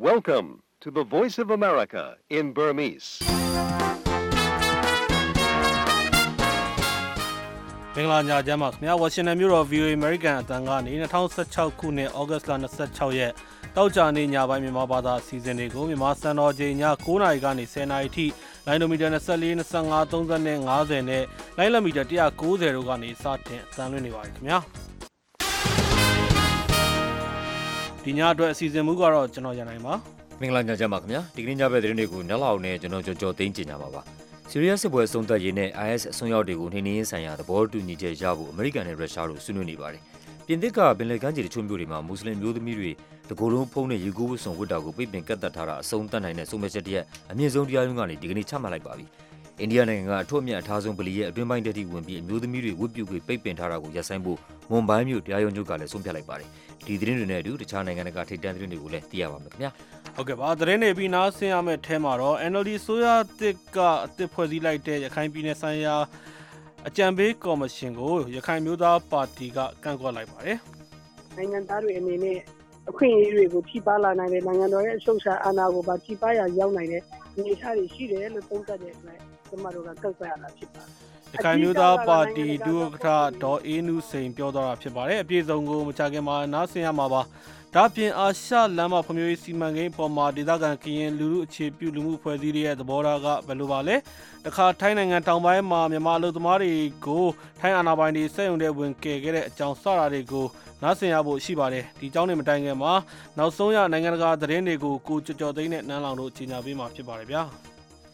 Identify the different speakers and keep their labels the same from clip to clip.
Speaker 1: Welcome to the Voice of America in Burmese.
Speaker 2: မင်္ဂလာညချမ်းပါခင်ဗျာဝါရှင်တန်မြို့တော် VOA American အတန်ကနေ2016ခုနှစ်ဩဂတ်စ်လ26ရက်တောက်ကြနေ့ညပိုင်းမြန်မာဘာသာအစီအစဉ်တွေကိုမြန်မာစံတော်ချိန်ည9:00နာရီကနေ10:00နာရီထိလိုင်းဒိုမီတာ24 25 30နဲ့50နဲ့လိုင်းလမီတာ190တို့ကနေစတင်အသံလွှင့်နေပါပြီခင်ဗျာဒီညအတွက်အစီအစဉ်မူကတော့ကျွန်တော်ရနိုင်ပါ
Speaker 3: မင်္ဂလာညချမ်းပါခင်ဗျာဒီကနေ့ညဘက်သတင်းတွေကိုနက်လောက်နဲ့ကျွန်တော်ကြော်သိမ်းကြင်ကြပါပါဆီးရီးယားစစ်ပွဲအဆုံးသတ်ရေးနဲ့ IS အစွန်းရောက်တွေကိုနှိမ်နင်းရေးဆိုင်ရာသဘောတူညီချက်ရဖို့အမေရိကန်နဲ့ရုရှားတို့ဆွေးနွေးနေပါတယ်။ပြင်သစ်ကပင်လယ်ကမ်းခြေတချို့မြို့တွေမှာမွတ်စလင်မျိုးသမီးတွေတကိုယ်လုံးဖုံးတဲ့ရေကူးဝတ်စုံဝတ်တာကိုပိတ်ပင်ကန့်သတ်ထားတာအဆုံးသတ်နိုင်တဲ့ဆုံးဖြတ်ချက်တရက်အမြင့်ဆုံးတရားရုံးကနေဒီကနေ့ချမှတ်လိုက်ပါပြီ။အိန္ဒိယနိုင်ငံကအထွတ်အမြတ်အထားဆုံးဗလီရဲ့အတွင်းပိုင်းတတိဝင်ပြီးအမျိုးသမီးတွေဝတ်ပြုခွင့်ပိတ်ပင်ထားတာကိုရပ်ဆိုင်းဖို့မွန်ဘိုင်းမြို့တရားရုံးချုပ်ကလည်းဆုံးဖြတ်လိုက်ပါတယ်။ဒီသတင်းတွေနဲ့အတူတခြားနိုင်ငံတွေကထိပ်တန်းသတင်းတွေကိုလည်းသိရပါမယ်ခင်ဗျာ
Speaker 2: ။ဟုတ်ကဲ့ပါသတင်းတွေပြီးနားဆင်ရမယ့်အဲမှာတော့ NLD ဆိုရတစ်ကအသစ်ဖွဲ့စည်းလိုက်တဲ့ရခိုင်ပြည်နယ်ဆိုင်ရာအကြံပေးကော်မရှင်ကိုရခိုင်မျိုးသားပါတီကကန့်ကွက်လိုက်ပါတယ်
Speaker 4: ။နိုင်ငံသားတွေအနေနဲ့အခွင့်အရေးတွေကိုထိပါလာနိုင်တဲ့နိုင်ငံတော်ရဲ့အချုပ်အခြာအာဏာကိုပါထိပါရရောက်နိုင်တဲ့အနေအထားတွေရှိတယ်လို့သုံးသပ်တဲ့အတွက်ကျွန်တော်တို့ကကန့်ကွက်ရတာဖြစ်ပါတယ်
Speaker 2: ။ရခိုင်မျိုးသားပါတီဒုဥက္ကဋ္ဌဒေါ်အေးနုစိန်ပြောသွားတာဖြစ်ပါတယ်။အပြည့်စုံကိုမချခင်မှာနားဆင်ရမှာပါ။ဒါပြင်အာရှလမ်းမဖွံ့ဖြိုးရေးစီမံကိန်းပေါ်မှာဒေသခံကရင်လူမှုအခြေပြုလူမှုဖွဲ့စည်းရဲ့သဘောထားကဘယ်လိုပါလဲ။တခါထိုင်းနိုင်ငံတောင်ပိုင်းမှာမြန်မာလူသမားတွေကိုထိုင်းအာဏာပိုင်တွေစက်ရုံထဲဝင်ကယ်ခဲ့တဲ့အကြောင်းစတာတွေကိုနားဆင်ရဖို့ရှိပါတယ်။ဒီအကြောင်းတွေမတိုင်ခင်မှာနောက်ဆုံးရနိုင်ငံတကာသတင်းတွေကိုကိုကျော်သိန်းနဲ့နန်းလောင်တို့ကြီးညာပေးမှာဖြစ်ပါတယ်ဗျာ။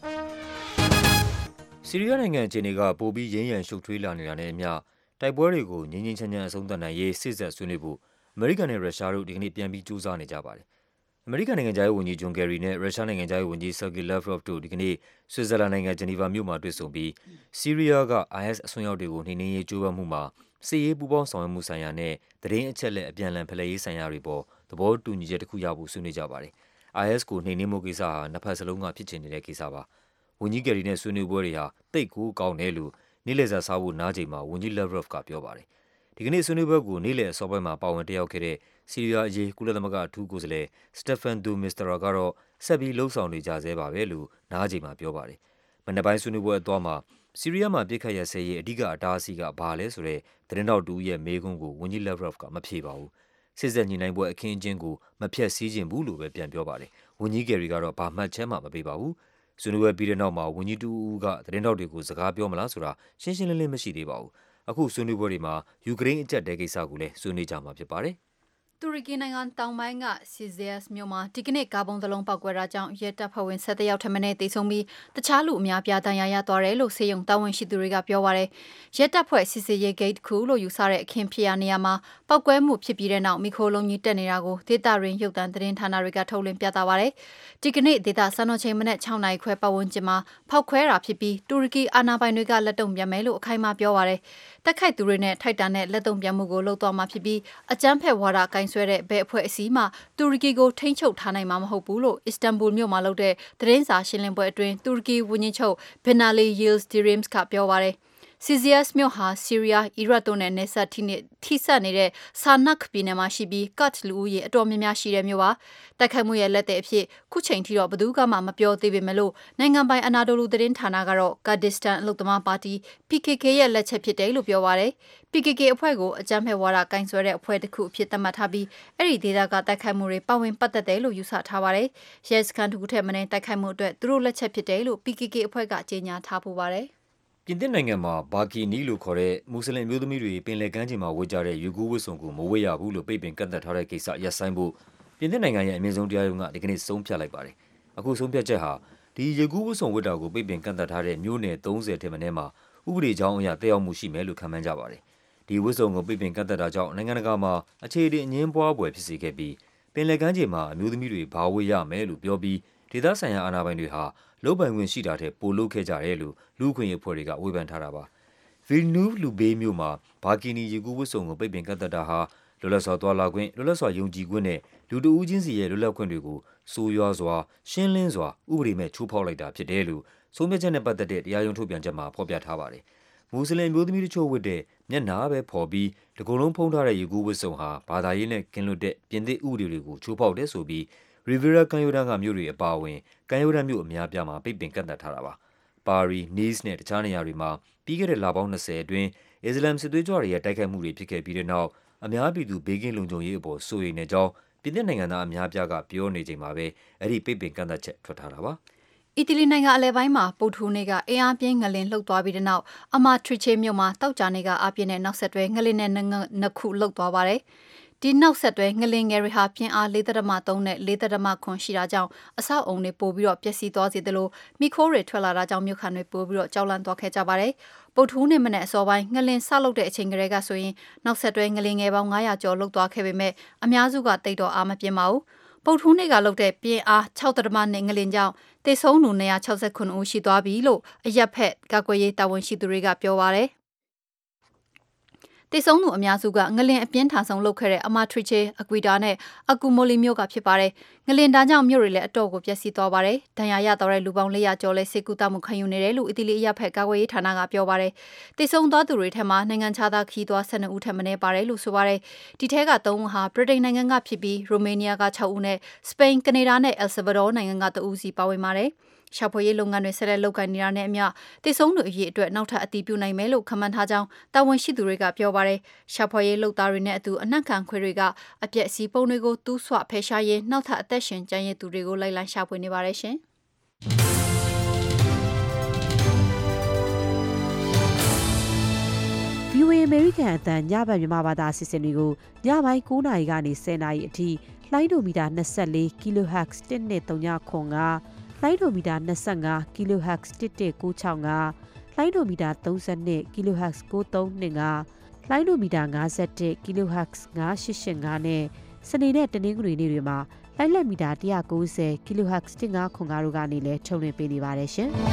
Speaker 3: ဆီးရီးယားနိုင်ငံအခြေအနေကပိုပြီးရင်းရံရှုပ်ထွေးလာနေတာနဲ့အမျှတိုက်ပွဲတွေကိုငြိမ်းငြိမ်းချမ်းချမ်းအဆုံးသတ်နိုင်ရေးစစ်ဆက်ဆွေးနွေးဖို့အမေရိကန်နဲ့ရုရှားတို့ဒီကနေ့ပြန်ပြီးကြိုးစားနေကြပါတယ်။အမေရိကန်နိုင်ငံခြားရေးဝန်ကြီးဂျွန်ကယ်ရီနဲ့ရုရှားနိုင်ငံခြားရေးဝန်ကြီးဆာဂီလက်ဗရော့ဗ်တို့ဒီကနေ့ဆွစ်ဇာလန်နိုင်ငံဂျနီဗာမြို့မှာတွေ့ဆုံပြီးဆီးရီးယားက IS အစွန်းရောက်တွေကိုနှိမ်နင်းရေးကြိုးပမ်းမှုမှာစစ်ရေးပူးပေါင်းဆောင်ရွက်မှုဆိုင်ရာနဲ့သတင်းအချက်အလက်အပြန်အလှန်ဖလှယ်ရေးဆိုင်ရာတွေပေါ်သဘောတူညီချက်တစ်ခုရဖို့ဆွေးနွေးကြပါတယ်။ IS ကိုနှိမ်နင်းမှုကိစ္စဟာနှစ်ဖက်စလုံးကဖြစ်ချင်နေတဲ့ကိစ္စပါ။ဝန်ကြီးကယ်ရီနဲ့ဆွေးနွေးပွဲတွေဟာတိတ်ကိုကောင်းတယ်လို့နေ့လည်စာစားဖို့နားချိန်မှာဝန်ကြီးလက်ဗရော့ဗ်ကပြောပါတယ်။ဒီကနေ့ဆွေးနွေးပွဲကိုနေ့လည်အစောပိုင်းမှာပါဝင်တက်ရောက်ခဲ့တဲ့ဆီးရီးယားအရေးကုလသမဂ္ဂအထူးကိုယ်စားလှယ်စတက်ဖန်ဒူမစ္စတရာကတော့ဆက်ပြီးလှုပ်ဆောင်နေကြဆဲပါပဲလို့နားချိန်မှာပြောပါတယ်။မနေ့ပိုင်းဆွေးနွေးပွဲအသွားမှာဆီးရီးယားမှာပြစ်ခတ်ရစဲရေးအဓိကအတားအဆီးကဘာလဲဆိုတဲ့သတင်းတောက်တူရဲ့မေးခွန်းကိုဝန်ကြီးလက်ဗရော့ဗ်ကမဖြေပါဘူး။စစ်စက်ညှိနှိုင်းပွဲအခင်းအကျင်းကိုမဖျက်ဆီးခြင်းဘူးလို့ပဲပြန်ပြောပါတယ်။ဝန်ကြီးကယ်ရီကတော့ဘာမှတ်ချက်မှမပေးပါဘူး။ဆွေးနွေးပွဲပြီးတဲ့နောက်မှာဝန်ကြီးတူဦးကသတင်းတောက်တွေကိုစကားပြောမလားဆိုတာရှင်းရှင်းလင်းလင်းမရှိသေးပါဘူး။အခုဆွေးနွေးပွဲတွေမှာယူကရိန်းအကျပ်တဲကိစ္စကိုလည်းဆွေးနွေးကြမှာဖြစ်ပါတယ်။
Speaker 5: တူရကီနိုင်ငံတောင်ပိုင်းကဆီဇီယက်စ်မြို့မှာဒီကနေ့ကားပုံးတစ်လုံးပေါက်ကွဲတာကြောင့်ရဲတပ်ဖွဲ့ဝင်17ယောက်ထပ်မံသေဆုံးပြီးတခြားလူအများပြားဒဏ်ရာရသွားတယ်လို့ဆေးရုံတာဝန်ရှိသူတွေကပြောပါတယ်။ရဲတပ်ဖွဲ့စစ်ဆေးရေးဂိတ်တစ်ခုလို့ယူဆတဲ့အခင်းဖြစ်ရာနေရာမှာပောက်ကွဲမှုဖြစ်ပြီးတဲ့နောက်မီခရိုလုံးကြီးတက်နေတာကိုဒေသရင်းရုပ်သံသတင်းဌာနတွေကထုတ်လွှင့်ပြသပါတယ်။ဒီကနေ့ဒေသစံတော်ချိန်မနက်6နာရီခွဲပတ်ဝန်းကျင်မှာဖောက်ခွဲတာဖြစ်ပြီးတူရကီအာဏာပိုင်တွေကလက်တုံ့ပြန်မယ်လို့အခိုင်အမာပြောပါတယ်။တက်ခိုက်သူတွေနဲ့ထိုက်တန်တဲ့လက်တုံ့ပြန်မှုကိုလုပ်သွားမှာဖြစ်ပြီးအကြမ်းဖက်ဝါဒကင်ဆွဲတဲ့ဘဲအဖွဲ့အစည်းမှတူရကီကိုထိန်းချုပ်ထားနိုင်မှာမဟုတ်ဘူးလို့အစ္စတန်ဘူလ်မြို့မှာလုပ်တဲ့သတင်းစာရှင်းလင်းပွဲအတွင်းတူရကီဝန်ကြီးချုပ်ဘင်နာလီယီလ်စ်ဒီရင်းစ်ကပြောပါတယ်။ဆီဇီယက်စ်မြို့ဟာဆီးရီးယား၊အီရတ်တို့နဲ့နယ်စပ်ထိစပ်နေတဲ့ဆာနက်ပြည်နယ်မှာရှိပြီးကတ်လူဦးရေအတော်များများရှိတဲ့မြို့ပါ။တိုက်ခိုက်မှုရဲ့လက်သည်အဖြစ်ခုချိန်ထိတော့ဘယ်သူကမှမပြောသေးပေမဲ့လို့နိုင်ငံပိုင်အနာဒိုလူသတင်းဌာနကတော့ကာဒစ္စတန်အလုသမားပါတီ PKK ရဲ့လက်ချက်ဖြစ်တယ်လို့ပြောပါတယ်။ PKK အဖွဲ့ကိုအကြမ်းဖက်ဝါဒကင်ဆွဲတဲ့အဖွဲ့တစ်ခုအဖြစ်သတ်မှတ်ထားပြီးအဲ့ဒီဒေသကတိုက်ခိုက်မှုတွေပါဝင်ပတ်သက်တယ်လို့ယူဆထားပါတယ်။ရဲစခန်းတစ်ခုထက်မနည်းတိုက်ခိုက်မှုအတွက်သူတို့လက်ချက်ဖြစ်တယ်လို့ PKK အဖွဲ့ကကြေညာထားပူပါတယ်။
Speaker 3: ပြင်သစ်နိုင်ငံမှာဘာကီနီလို့ခေါ်တဲ့မွတ်စလင်မျိုးသမီးတွေပင်လယ်ကမ်းခြေမှာဝတ်ကြတဲ့ယူကူးဝတ်စုံကိုမဝတ်ရဘူးလို့ပိတ်ပင်ကန့်သတ်ထားတဲ့ကိစ္စရပ်ဆိုင်းဖို့ပြင်သစ်နိုင်ငံရဲ့အမြင့်ဆုံးတရားရုံးကဒီကနေ့ဆုံးဖြတ်လိုက်ပါတယ်။အခုဆုံးဖြတ်ချက်ဟာဒီယူကူးဝတ်စုံဝတ်တာကိုပိတ်ပင်ကန့်သတ်ထားတဲ့မြို့နယ်30ထက်မနည်းမှာဥပဒေကြောင်းအရသက်ရောက်မှုရှိမယ်လို့ခန့်မှန်းကြပါတယ်။ဒီဝတ်စုံကိုပိတ်ပင်ကန့်သတ်တာကြောင့်နိုင်ငံတကာမှာအခြေအတင်အငင်းပွားပွဲဖြစ်စေခဲ့ပြီးပင်လယ်ကမ်းခြေမှာအမျိုးသမီးတွေဘာဝတ်ရမယ်လို့ပြောပြီးဒေသဆိုင်ရာအာဏာပိုင်တွေဟာလုပ်ပိုင်ခွင့်ရှိတာထက်ပိုလုပ်ခဲ့ကြတယ်လို့လူ့အခွင့်အရေးအဖွဲ့တွေကဝေဖန်ထားတာပါ။ Villeneuveလူဘေးမြို့မှာဘာကီနီရေကူးဝတ်စုံကိုပိတ်ပင်ကန့်သတ်တာဟာလွတ်လပ်စွာသွားလာခွင့်လွတ်လပ်စွာယုံကြည်ခွင့်နဲ့လူတဦးချင်းစီရဲ့လွတ်လပ်ခွင့်တွေကိုဆိုးရွားစွာရှင်းလင်းစွာဥပဒေမဲ့ချိုးဖောက်လိုက်တာဖြစ်တယ်လို့ဆုံးဖြတ်ချက်နဲ့ပတ်သက်တဲ့တရားရုံးထုတ်ပြန်ချက်မှာဖော်ပြထားပါတယ်။မွတ်စလင်မျိုးသမီးတို့ချို့ဝတ်တဲ့မျက်နှာပဲဖော်ပြီးတကုံလုံးဖုံးထားတဲ့ရေကူးဝတ်စုံဟာဘာသာရေးနဲ့ကင်းလွတ်တဲ့ပြင်သစ်ဥပဒေတွေကိုချိုးဖောက်တယ်ဆိုပြီး Riviera ကမ်းရိုးတန်းကမြို့တွေအပါအဝင်ကမ်းရိုးတန်းမြို့အများအပြားမှာပိတ်ပင်ကန့်သတ်ထားတာပါ။ ပါရီ၊ Nice နဲ့တခြားနေရာတွေမှာပြီးခဲ့တဲ့လပေါင်း20အတွင်းအစ္စလာမ်စစ်သွေးကြွတွေရဲ့တိုက်ခိုက်မှုတွေဖြစ်ခဲ့ပြီးတဲ့နောက်အများပြည်သူဘေးကင်းလုံခြုံရေးအပေါ်စိုးရိမ်တဲ့အကြောင်းပြင်သစ်နိုင်ငံသားအများအပြားကပြောနေချိန်မှာပဲအဲ့ဒီပိတ်ပင်ကန့်သတ်ချက်ထွက်ထားတာပါ။
Speaker 5: အီတလီနိုင်ငံအလဲပိုင်းမှာပုပ်ထူးနေ့ကအင်အားပြင်းငလင်လှုပ်သွားပြီးတဲ့နောက်အမာထရီချေမြို့မှာတောက်ကြနေကအပြင်းနဲ့နောက်ဆက်တွဲငလင်နဲ့နှစ်ခုလှုပ်သွားပါတယ်။ဒီနောက်ဆက်တွဲငလင်ငယ်တွေဟာပြင်းအား 4.3 နဲ့ 4.9 ရှိတာကြောင့်အဆောက်အုံတွေပိုပြီးပျက်စီးသွားစေသလိုမိခိုးတွေထွက်လာတာကြောင့်မြို့ခံတွေပိုပြီးကြောက်လန့်သွားခဲ့ကြပါတယ်။ပုပ်ထူးနေ့မနေ့အစောပိုင်းငလင်ဆလုတ်တဲ့အချိန်ကလေးကဆိုရင်နောက်ဆက်တွဲငလင်ငယ်ပေါင်း900ကျော်လှုပ်သွားခဲ့ပေမဲ့အများစုကတိတ်တော့အားမပြင်းပါဘူး။ပုပ်ထူးနေ့ကလှုပ်တဲ့ပြင်းအား 6.2 ငလင်ကြောင့်သေဆုံးသူ269ဦးရှိသွားပြီလို့အရက်ဖက်ကာကွယ်ရေးတာဝန်ရှိသူတွေကပြောပါတယ်။သေဆုံးသူအများစုကငလင်အပြင်းထန်ဆုံးလှုပ်ခဲ့တဲ့အမာထရီချေအကွီတာနဲ့အကူမိုလီမြို့ကဖြစ်ပါတယ်။ငလင်တန်းကြောင့်မြို့တွေလည်းအတော့ကိုပျက်စီးသွားပါတယ်။ဒဏ်ရာရသွားတဲ့လူပေါင်း400ကျော်လည်းဆေးကုသမှုခံယူနေတယ်လို့အီတလီအရက်ဖက်ကာကွယ်ရေးဌာနကပြောပါတယ်။သေဆုံးသွားသူတွေထဲမှာနိုင်ငံခြားသားခီးသွား12ဦးထက်မနည်းပါတယ်လို့ဆိုပါတယ်။ဒီထဲက3ဦးဟာဗြိတိန်နိုင်ငံကဖြစ်ပြီးရိုမေးနီးယားက6ဦးနဲ့စပိန်၊ကနေဒါနဲ့အယ်ဆာဗာဒေါနိုင်ငံက2ဦးစီပါဝင်ပါတယ်။ရှာဖွေရေးလုပ်ငန်းတွေဆက်လက်လုပ်ကိုင်နေတာနဲ့အမျှသေဆုံးသူအရေအတွက်နောက်ထပ်အတည်ပြုနိုင်မယ်လို့ခန့်မှန်းထားကြောင်းတာဝန်ရှိသူတွေကပြောပါတယ်။ရှာဖွေရေးလုပ်သားတွေနဲ့အတူအနှံ့ခံခွေတွေကအပျက်အစီးပုံတွေကိုတူးဆွဖယ်ရှားရေးနောက်ထပ်အသက်ရှင်ကျန်ရည်သူတွေကိုလိုက်လံရှာဖွေနေပါတယ်ရှင်။
Speaker 6: VOA American အသံညဘက်မြန်မာဘာသာအစီအစဉ်တွေကိုညပိုင်း9:00နာရီကနေ10:00နာရီအထိလိုင်းဒိုမီတာ24 kHz 1.395လိုင်းဒိုမီတာ25 kHz 1.965လိုင်းဒိုမီတာ32 kHz 9325လိုင်းဒိုမီတာ51 kHz 9885နဲ့စနေနဲ့တနင်္ဂနွေနေ့တွေမှာလိုင်းလက်မီတာ190 kHz 1505တို့ကနေလည်းထုတ်လွှင့်ပေးနေပါတယ်ရှင်။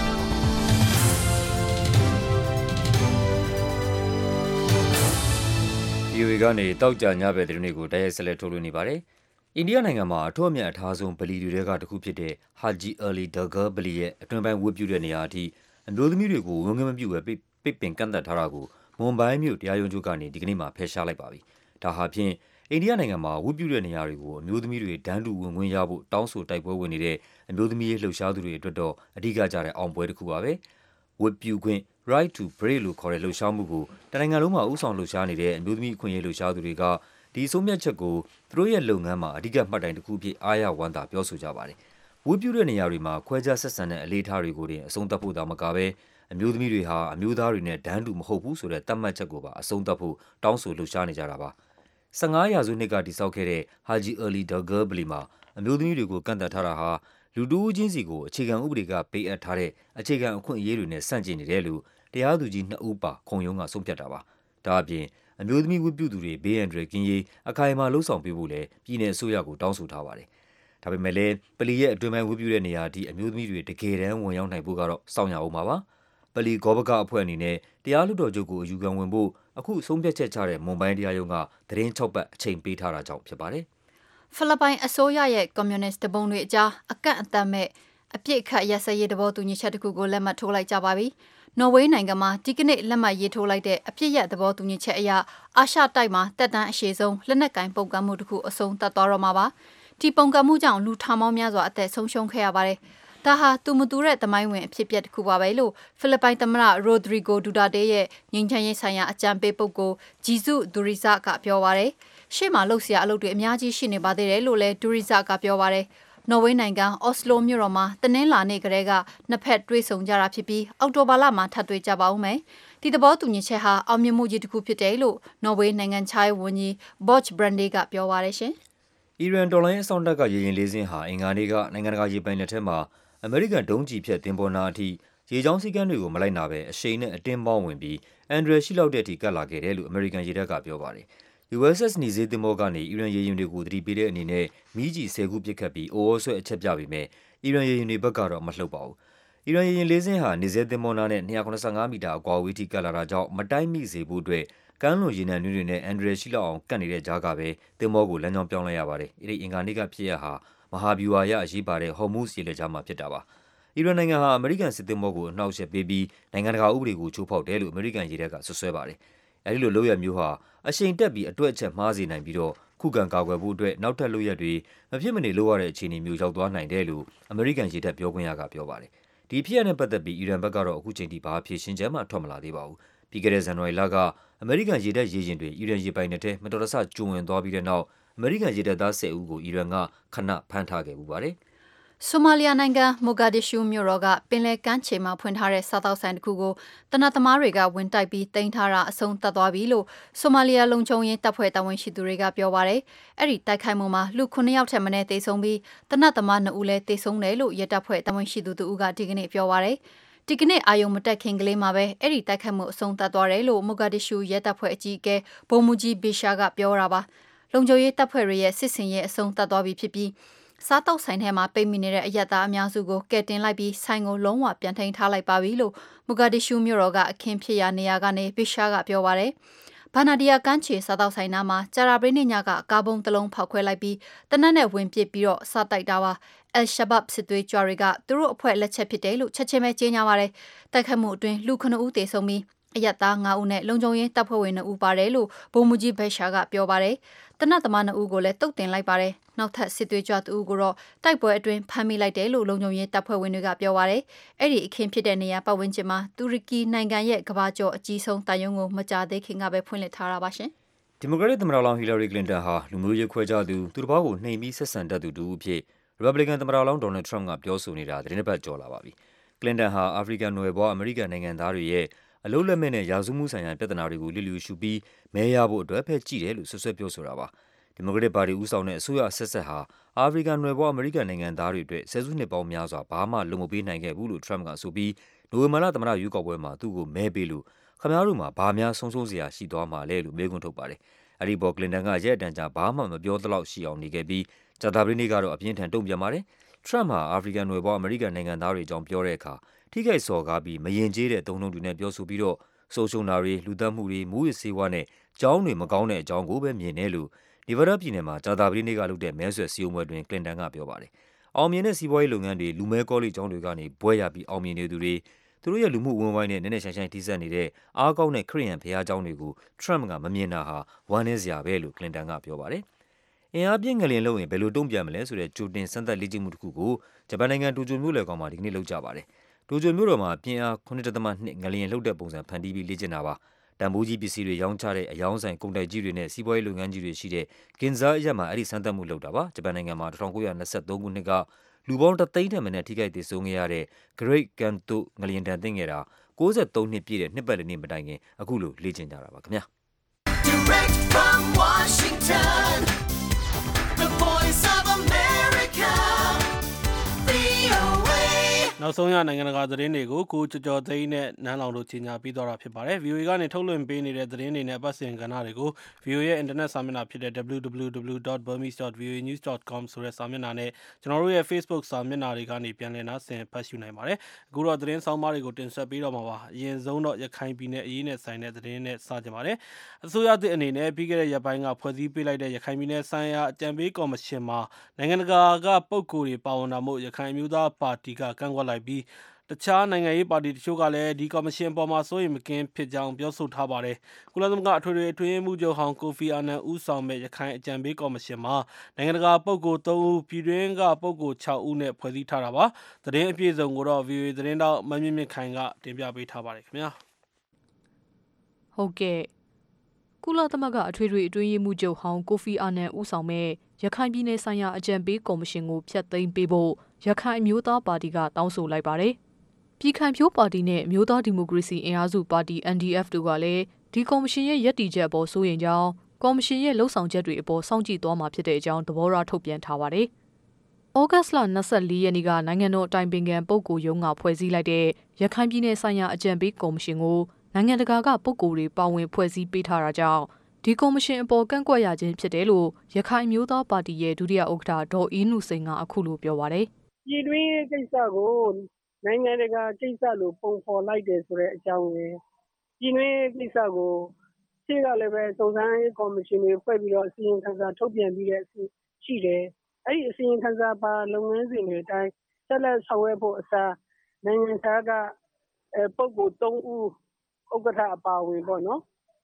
Speaker 3: VOA ကနေတောက်ကြညဘက်သတင်းတွေကိုတိုက်ရိုက်ဆက်လက်ထုတ်လွှင့်နေပါတယ်။အိန္ဒိယနိုင်ငံမှာအထောက်အမြတ်အထားဆုံးဗလီတွေကတစ်ခုဖြစ်တဲ့ Haji Ali Dargah ဗလီရဲ့အတွင်းပိုင်းဝတ်ပြုတဲ့နေရာအထိအမျိုးသမီးတွေကိုဝင်ခွင့်မပြုဘဲပိတ်ပင်ကန့်သတ်ထားတာကိုမွန်ဘိုင်းမြို့တရားရုံးချုပ်ကနေဒီကနေ့မှဖယ်ရှားလိုက်ပါပြီ။ဒါဟာဖြင့်အိန္ဒိယနိုင်ငံမှာဝတ်ပြုတဲ့နေရာတွေကိုအမျိုးသမီးတွေဒန်းတူဝင်ခွင့်ရဖို့တောင်းဆိုတိုက်ပွဲဝင်နေတဲ့အမျိုးသမီးရေးလှုပ်ရှားသူတွေအတွက်တော့အဓိကကျတဲ့အောင်ပွဲတစ်ခုပါပဲ။ဝတ်ပြုခွင့် Right to Pray လို့ခေါ်တဲ့လှုပ်ရှားမှုကိုတနိုင်ငံလုံးမှာဦးဆောင်လှုပ်ရှားနေတဲ့အမျိုးသမီးအခွင့်အရေးလှုပ်ရှားသူတွေကဒီဆုံးဖြတ်ချက်ကိုသူတို့ရဲ့လုပ်ငန်းမှာအဓိကမှတ်တိုင်တစ်ခုဖြစ်အားရဝမ်းသာပြောဆိုကြပါတယ်။ဝတ်ပြုတဲ့နေရာတွေမှာခွဲခြားဆက်ဆံတဲ့အလေးထားတွေကိုတင်အဆုံးသတ်ဖို့သာမကဘဲအမျိုးသမီးတွေဟာအမျိုးသားတွေနဲ့ဒန်းတူမဟုတ်ဘူးဆိုတဲ့သတ်မှတ်ချက်ကိုပါအဆုံးသတ်ဖို့တောင်းဆိုလှုပ်ရှားနေကြတာပါ။15ရာစုနှစ်ကတည်ဆောက်ခဲ့တဲ့ Haji Ali Dargah ဗလီမှာအမျိုးသမီးတွေကိုကန့်သတ်ထားတာဟာလူတဦးချင်းစီကိုအခြေခံဥပဒေကပေးအပ်ထားတဲ့အခြေခံအခွင့်အရေးတွေနဲ့ဆန့်ကျင်နေတယ်လို့တရားသူကြီး2ဦးပါခုံရုံးကဆုံးဖြတ်တာပါ။ဒါအပြင်အမျိုးသမီးဝတ်ပြုသူတွေဘေးအန္တရာယ်ကင်းရေးအခိုင်အမာလှုံ့ဆော်ပေးဖို့လည်းပြည်내အစိုးရကိုတောင်းဆိုထားပါတယ်။ဒါပေမဲ့လည်းပလီရဲ့အတွင်းပိုင်းဝတ်ပြုတဲ့နေရာအထိအမျိုးသမီးတွေတကယ်တမ်းဝင်ရောက်နိုင်ဖို့ကတော့စောင့်ရအောင်ပါပါ။ပလီဂောဘကအဖွဲ့အနေနဲ့တရားလွှတ်တော်ချုပ်ကိုအယူခံဝင်ဖို့အခုဆုံးဖြတ်ချက်ချတဲ့မွန်ဘိုင်းတရားရုံးကသတင်း6ပတ်အချိန်ပေးထားတာကြောင့်ဖြစ်ပါတယ်
Speaker 5: ။ဖိလစ်ပိုင်အစိုးရရဲ့ကွန်မြူနစ်တပုံတွေအကြားအကန့်အသတ်မဲ့အပြစ်ခတ်ရစရေးတဘောတူညီချက်တစ်ခုကိုလက်မှတ်ထိုးလိုက်ကြပါပြီ။နော်ဝေးနိုင်ငံမှာဒီကနေ့လက်မှတ်ရေးထိုးလိုက်တဲ့အပြစ်ရသဘောတူညီချက်အရအာရှတိုက်မှာတက်တန်းအရှိဆုံးလက်နက်ကင်ပုန်ကန်မှုတစ်ခုအဆုံးသတ်သွားတော့မှာပါ။ဒီပုန်ကန်မှုကြောင့်လူထောင်ပေါင်းများစွာအသက်ဆုံးရှုံးခဲ့ရပါတယ်။ဒါဟာသူမတူတဲ့သမိုင်းဝင်အဖြစ်အပျက်တစ်ခုပါပဲလို့ဖိလစ်ပိုင်သမ္မတရိုဒရီဂိုဒူတာတေးရဲ့ငြိမ်းချမ်းရေးဆိုင်ရာအကြံပေးပုဂ္ဂိုလ်ဂျီဇုဒူရီဇာကပြောပါတယ်။ရှေ့မှာလှုပ်ရှားအလုပ်တွေအများကြီးရှိနေပါသေးတယ်လို့လည်းဒူရီဇာကပြောပါတယ်။နော်ဝေးနိုင်ငံအော်စလိုမြို့တော်မှာတနင်္လာနေ့ကတည်းကနှစ်ဖက်တွေ့ဆုံကြတာဖြစ်ပြီးအောက်တိုဘာလမှာထပ်တွေ့ကြပါဦးမယ်။ဒီသဘောတူညီချက်ဟာအောင်မြင်မှုကြီးတစ်ခုဖြစ်တယ်လို့နော်ဝေးနိုင်ငံခြားရေးဝန်ကြီးဘော့ချ်ဘရန်ဒေးကပြောပါရရှင်
Speaker 3: ။အီရန်တော်လိုင်းအဆောင်တက်ကရေရင်လေးစင်းဟာအင်္ဂါနေ့ကနိုင်ငံတကာရေပိုင်နက်ထဲမှာအမေရိကန်ဒုံးကျည်ဖြတ်တင်ပေါ်နာအထိရေကြောင်းစည်းကမ်းတွေကိုမလိုက်နာဘဲအရှိန်နဲ့အတင်းပေါင်းဝင်ပြီးအန်ဒရယ်ရှိလောက်တဲ့အထိကပ်လာခဲ့တယ်လို့အမေရိကန်ရေတပ်ကပြောပါတယ်။ USS နီဇေးသင်္ဘောကနေအီရန်ရေရင်တွေကိုသတိပေးတဲ့အနေနဲ့မီးကျည်10ခုပစ်ခတ်ပြီးအိုးဆွဲအချက်ပြပေမဲ့အီရန်ရေရင်တွေဘက်ကတော့မလှုပ်ပါဘူး။အီရန်ရေရင်လေးစင်းဟာနီဇေးသင်္ဘောနာနဲ့285မီတာအကွာအဝေးထိကပ်လာတာကြောင့်မတိုက်မိစေဖို့အတွက်ကမ်းလွန်ရေနံတွင်းတွေနဲ့အန်ဒရယ်ရှိလောက်အောင်ကပ်နေတဲ့ကြားကပဲသင်္ဘောကိုလမ်းကြောင်းပြောင်းလိုက်ရပါတယ်။အဲဒီအင်္ဂါနေ့ကဖြစ်ရဟာမဟာဗျူဟာရအရေးပါတဲ့ဟော်မုဇ်ရေလက်ကြားမှာဖြစ်တာပါ။အီရန်နိုင်ငံဟာအမေရိကန်စစ်သင်္ဘောကိုအနှောက်အယှက်ပေးပြီးနိုင်ငံတကာဥပဒေကိုချိုးဖောက်တယ်လို့အမေရိကန်ရေတပ်ကဆွဆွဲပါတယ်။အဲဒီလိုလုပ်ရမျိုးဟာအရှိန်တက်ပြီးအတွက်အချက်မှားစေနိုင်ပြီးတော့ခုခံကာကွယ်ဖို့အတွက်နောက်ထပ်လုပ်ရက်တွေမဖြစ်မနေလုပ်ရတဲ့အခြေအနေမျိုးရောက်သွားနိုင်တယ်လို့အမေရိကန်ရေတပ်ပြောခွင့်ရကပြောပါတယ်။ဒီဖြစ်ရပ်နဲ့ပတ်သက်ပြီးအီရန်ဘက်ကတော့အခုချိန်ထိဘာဖြေရှင်းချက်မှထွက်မလာသေးပါဘူး။ပြီးခဲ့တဲ့ဇန်နဝါရီလကအမေရိကန်ရေတပ်ရေယာဉ်တွေအီရန်ရေပိုင်နက်ထဲမတော်တဆကျူးဝင်သွားပြီးတဲ့နောက်အမေရိကန်ရေတပ်သား10ဦးကိုအီရန်ကခဏဖမ်းထားခဲ့ပူပါတယ်။
Speaker 5: ဆိုမာလီယာနိုင်ငံမိုဂါဒစ်ရှူးမြို့တော်ကပင်လယ်ကမ်းခြေမှာဖွင့်ထားတဲ့စားသောက်ဆိုင်တစ်ခုကိုတနတ်သမားတွေကဝင်တိုက်ပြီးတင်ထားတာအဆုံးသတ်သွားပြီလို့ဆိုမာလီယာလုံခြုံရေးတပ်ဖွဲ့တာဝန်ရှိသူတွေကပြောပါတယ်။အဲ့ဒီတိုက်ခိုက်မှုမှာလူ9ယောက်ထက်မနည်းသေဆုံးပြီးတနတ်သမား2ဦးလည်းသေဆုံးတယ်လို့ရဲတပ်ဖွဲ့တာဝန်ရှိသူတို့ကဒီကနေ့ပြောပါတယ်။ဒီကနေ့အာယုံမတက်ခင်ကလေးမှာပဲအဲ့ဒီတိုက်ခိုက်မှုအဆုံးသတ်သွားတယ်လို့မိုဂါဒစ်ရှူးရဲတပ်ဖွဲ့အကြီးအကဲဗိုလ်မှူးကြီးဘီရှာကပြောတာပါ။လုံခြုံရေးတပ်ဖွဲ့တွေရဲ့စစ်စင်ရေးအဆုံးသတ်သွားပြီဖြစ်ပြီးစားတောက်ဆိုင်ထဲမှာပိတ်မိနေတဲ့အရက်သားအများစုကိုကယ်တင်လိုက်ပြီးဆိုင်ကိုလုံးဝပြန်ထိန်းထားလိုက်ပါပြီလို့မိုဂါဒစ်ရှူးမြို့တော်ကအခင်းဖြစ်ရာနေရာကနေဘီရှာကပြောပါတယ်။ဘာနာဒီယာကမ်းခြေစားတောက်ဆိုင်နားမှာဂျာရာဘရီနေ့ညကကားပုံးတစ်လုံးဖောက်ခွဲလိုက်ပြီးတနက်နဲ့ဝင်ပစ်ပြီးတော့စားတိုက်တာပါ။ El Shabab စစ်သွေးကြွတွေကသူတို့အဖွဲ့လက်ချက်ဖြစ်တယ်လို့ချက်ချင်းပဲကြေညာပါတယ်။တိုက်ခတ်မှုအတွင်းလူ9ဦးသေဆုံးပြီးအရက်သား9ဦးနဲ့လုံခြုံရေးတပ်ဖွဲ့ဝင်2ဦးပါတယ်လို့ဗိုလ်မှူးကြီးဘက်ရှာကပြောပါတယ်။တနတ်သမား2ဦးကိုလည်းတုတ်တင်လိုက်ပါတယ်။နောက်ထပ်စစ်သွေးကြွ2ဦးကိုတော့တိုက်ပွဲအတွင်းဖမ်းမိလိုက်တယ်လို့လုံခြုံရေးတပ်ဖွဲ့ဝင်တွေကပြောပါတယ်။အဲ့ဒီအခင်းဖြစ်တဲ့နေရာပတ်ဝန်းကျင်မှာတူရကီနိုင်ငံရဲ့ကမ္ဘာကျော်အကြီးဆုံးတိုင်ယုံကိုမကြာသေးခင်ကပဲဖွင့်လှစ်ထားတာပါရှင်။
Speaker 3: ဒီမိုကရက်တစ်သမ္မတလောင်းဟီလာရီကလင်တန်ဟာလူမျိုးရေးခွဲခြားသူသူတစ်ပါးကိုနှိမ်ပြီးဆက်ဆံတတ်သူတူအဖြစ်ရီပတ်ဘလီကန်သမ္မတလောင်းဒေါ်နယ်ထရမ့်ကပြောဆိုနေတာသတင်းတစ်ပတ်ကျော်လာပါပြီ။ကလင်တန်ဟာအာဖရိကန်နွယ်ဖွားအမေရိကန်နိုင်ငံသားတွေရဲ့အလုပ်လက်မဲ့နဲ့ရာဇဝတ်မှုဆိုင်ရာပြဿနာတွေကိုလျစ်လျူရှုပြီးမဲရဖို့အတွက်ဖက်ကြည့်တယ်လို့ဆွဆွဲပြောဆိုတာပါ။ဒီမိုကရက်တစ်ပါတီဦးဆောင်တဲ့အစိုးရအဆက်ဆက်ဟာအာဖရိကန်နွယ်ဖွားအမေရိကန်နိုင်ငံသားတွေအတွက်ဆယ်စုနှစ်ပေါင်းများစွာဘာမှလုပ်မပေးနိုင်ခဲ့ဘူးလို့ထရမ့်ကဆိုပြီးနိုဝင်ဘာလသမ္မတရွေးကောက်ပွဲမှာသူ့ကိုမဲပေးလို့ခင်ဗျားတို့မှာဘာများဆုံးရှုံးစရာရှိသွားမှာလဲလို့မေးခွန်းထုတ်ပါတယ်။အဲဒီပေါ်ကလင်တန်ကရက်အတန်ကြာဘာမှမပြောသလောက်ရှိအောင်နေခဲ့ပြီးကြာသပတေးနေ့ကတော့အပြင်းထန်တုံ့ပြန်ပါတယ်။ထရမ့်ဟာအာဖရိကန်နွယ်ဖွားအမေရိကန်နိုင်ငံသားတွေအကြောင်းပြောတဲ့အခါထိခိုက်စော်ကားပြီးမယဉ်ကျေးတဲ့အသုံးအနှုန်းတွေနဲ့ပြောဆိုပြီးတော့ဆုံးရှုံးတာတွေလူသတ်မှုတွေမူးယစ်ဆေးဝါးနဲ့ကြောင်းတွေမကောင်းတဲ့အကြောင်းကိုပဲမြင်တယ်လို့နီဗားဒါးပြည်နယ်မှာကြာသပတေးနေ့ကလုပ်တဲ့မဲဆွယ်စည်းရုံးပွဲတွင်ကလင်တန်ကပြောပါတယ်။အောင်မြင်တဲ့စီးပွားရေးလုပ်ငန်းတွေလူမဲကောလိပ်ကျောင်းတွေကနေဘွဲ့ရပြီးအောင်မြင်နေသူတွေသူတို့ရဲ့လူမှုအဝန်းအဝိုင်းနဲ့နည်းနည်းရှိုင်းရှိုင်းထိစပ်နေတဲ့အားကောင်းတဲ့ခရစ်ယာန်ဘုရားကျောင်းတွေကိုထရမ့်ကမမြင်တာဟာဝမ်းနည်းစရာပဲလို့ကလင်တန်ကပြောပါတယ်။အင်အားပြင်းငလျင်လုပ်ရင်ဘယ်လိုတုံ့ပြန်မလဲဆိုတဲ့ကြိုတင်စမ်းသပ်လေ့ကျင့်မှုတစ်ခုကိုဂျပန်နိုင်ငံတိုကျိုမြို့လယ်ကောင်မှာဒီကနေ့လုပ်ကြပါတယ်။တိုကျိုမြို့တော်မှာပြင်းအား 9.2 ငလျင်လှုပ်တဲ့ပုံစံဖန်တီးပြီးလေ့ကျင့်တာပါ။တန်ဖိုးကြီးပစ္စည်းတွေရောင်းချတဲ့အယောင်းဆိုင်ကုန်တိုက်ကြီးတွေနဲ့စီးပွားရေးလုပ်ငန်းကြီးတွေရှိတဲ့ဂင်ဇာအရပ်မှာအဲ့ဒီစမ်းသပ်မှုလုပ်တာပါ။ဂျပန်နိုင်ငံမှာ1923ခုနှစ်ကလူပေါင်း3သိန်းထက်မနည်းထိခိုက်သေဆုံးခဲ့ရတဲ့ Great Kanto ငလျင်ဒဏ်သင့်ခဲ့တာ63နှစ်ပြည့်တဲ့နှစ်ပတ်လည်နေ့မတိုင်ခင်အခုလိုလေ့ကျင့်ကြတာပါခင်ဗျာ။ Direct from Washington The Voice of America
Speaker 2: နောက်ဆုံးရနိုင်ငံတကာသတင်းတွေကိုကိုကျော်သိန်းနဲ့နန်းလောင်တို့ကြီးညာပြီးတော့တာဖြစ်ပါတယ်။ VOA ကနေထုတ်လွှင့်ပေးနေတဲ့သတင်းတွေနဲ့ပတ်စင်ကဏ္ဍတွေကို VOA ရဲ့ internet စာမျက်နှာဖြစ်တဲ့ www.burmese.voanews.com ဆိုတဲ့စာမျက်နှာနဲ့ကျွန်တော်တို့ရဲ့ Facebook စာမျက်နှာတွေကနေပြန်လည်နှာစင်ဖတ်ရှုနိုင်ပါတယ်။အခုတော့သတင်းဆောင်မတွေကိုတင်ဆက်ပေးတော့မှာပါ။အရင်ဆုံးတော့ရခိုင်ပြည်နယ်အရေးနဲ့ဆိုင်တဲ့သတင်းနဲ့စကြပါတယ်။အစိုးရသစ်အနေနဲ့ပြီးခဲ့တဲ့ရက်ပိုင်းကဖွဲ့စည်းပေးလိုက်တဲ့ရခိုင်ပြည်နယ်ဆိုင်ရာအကြံပေးကော်မရှင်မှာနိုင်ငံတကာကပုဂ္ဂိုလ်တွေပါဝင်တာမို့ရခိုင်အမျိုးသားပါတီကကန့်ကွက်လိုက်ပြီးတခြားနိုင်ငံရေးပါတီတချို့ကလည်းဒီကော်မရှင်အပေါ်မှာစိုးရိမ်မကင်းဖြစ်ကြောင်းပြောဆိုထားပါတယ်။ကုလသမဂ္ဂအထွေထွေအတွင်းရေးမှူးချုပ်ဟောင်းကိုဖီအာနန်ဦးဆောင်မဲ့ရခိုင်အကြံပေးကော်မရှင်မှာနိုင်ငံတကာပုဂ္ဂိုလ်3ဦးပြည်တွင်းကပုဂ္ဂိုလ်6ဦးနဲ့ဖွဲ့စည်းထားတာပါ။သတင်းအပြည့်အစုံကိုတော့ VOA သတင်းတောက်မမြင့်မြင့်ခိုင်ကတင်ပြပေးထားပါတယ်ခင်ဗျာ
Speaker 7: ။ဟုတ်ကဲ့ကုလသမဂ္ဂအထွေထွေအတွင်းရေးမှူးချုပ်ဟောင်းကိုဖီအာနန်ဦးဆောင်မဲ့ရခိုင်ပြည်နယ်ဆိုင်ရာအကြံပေးကော်မရှင်ကိုဖျက်သိမ်းပေးဖို့ရခိုင်အမျိုးသားပါတီကတောင်းဆိုလိုက်ပါတယ်။ပြည်ခိုင်ဖြိုးပါတီနဲ့အမျိုးသားဒီမိုကရေစီအင်အားစုပါတီ NDF တို့ကလည်းဒီကော်မရှင်ရဲ့ရည်တည်ချက်အပေါ်စိုးရိမ်ကြောင်းကော်မရှင်ရဲ့လှုပ်ဆောင်ချက်တွေအပေါ်စောင့်ကြည့်သွားမှာဖြစ်တဲ့အကြောင်းသဘောထားထုတ်ပြန်ထားပါတယ်။ဩဂတ်စ်လ24ရက်နေ့ကနိုင်ငံတော်အတိုင်ပင်ခံပုဂ္ဂိုလ်ရုံးကဖွဲ့စည်းလိုက်တဲ့ရခိုင်ပြည်နယ်ဆိုင်ရာအကြံပေးကော်မရှင်ကိုနိုင်ငံတကာကပုဂ္ဂိုလ်တွေပါဝင်ဖွဲ့စည်းပေးထားတာကြောင့်ဒီကော်မရှင်အပေါ်ကန့်ကွက်ရခြင်းဖြစ်တယ်လို့ရခိုင်မျိုးသားပါတီရဲ့ဒုတိယဥက္ကဋ္ဌဒေါ်အေးနုစိန်ကအခုလိုပြောပါတယ်
Speaker 4: ။ပြည်တွင်းကိစ္စကိုနိုင်ငံတကာကိစ္စလို့ပုံဖော်လိုက်တယ်ဆိုတဲ့အကြောင်းရယ်ပြည်တွင်းကိစ္စကိုရှေ့ကလည်းပဲစုံစမ်းရေးကော်မရှင်တွေဖွဲ့ပြီးတော့အစီရင်ခံစာထုတ်ပြန်ပြီးတဲ့အစီရှိတယ်။အဲ့ဒီအစီရင်ခံစာပါလုပ်ငန်းစဉ်တွေအတိုင်းဆက်လက်ဆောင်ရွက်ဖို့အစားနိုင်ငံခြားကပုဂ္ဂိုလ်3ဦးဥက္ကဋ္ဌအပါအဝင်ပေါ့နော်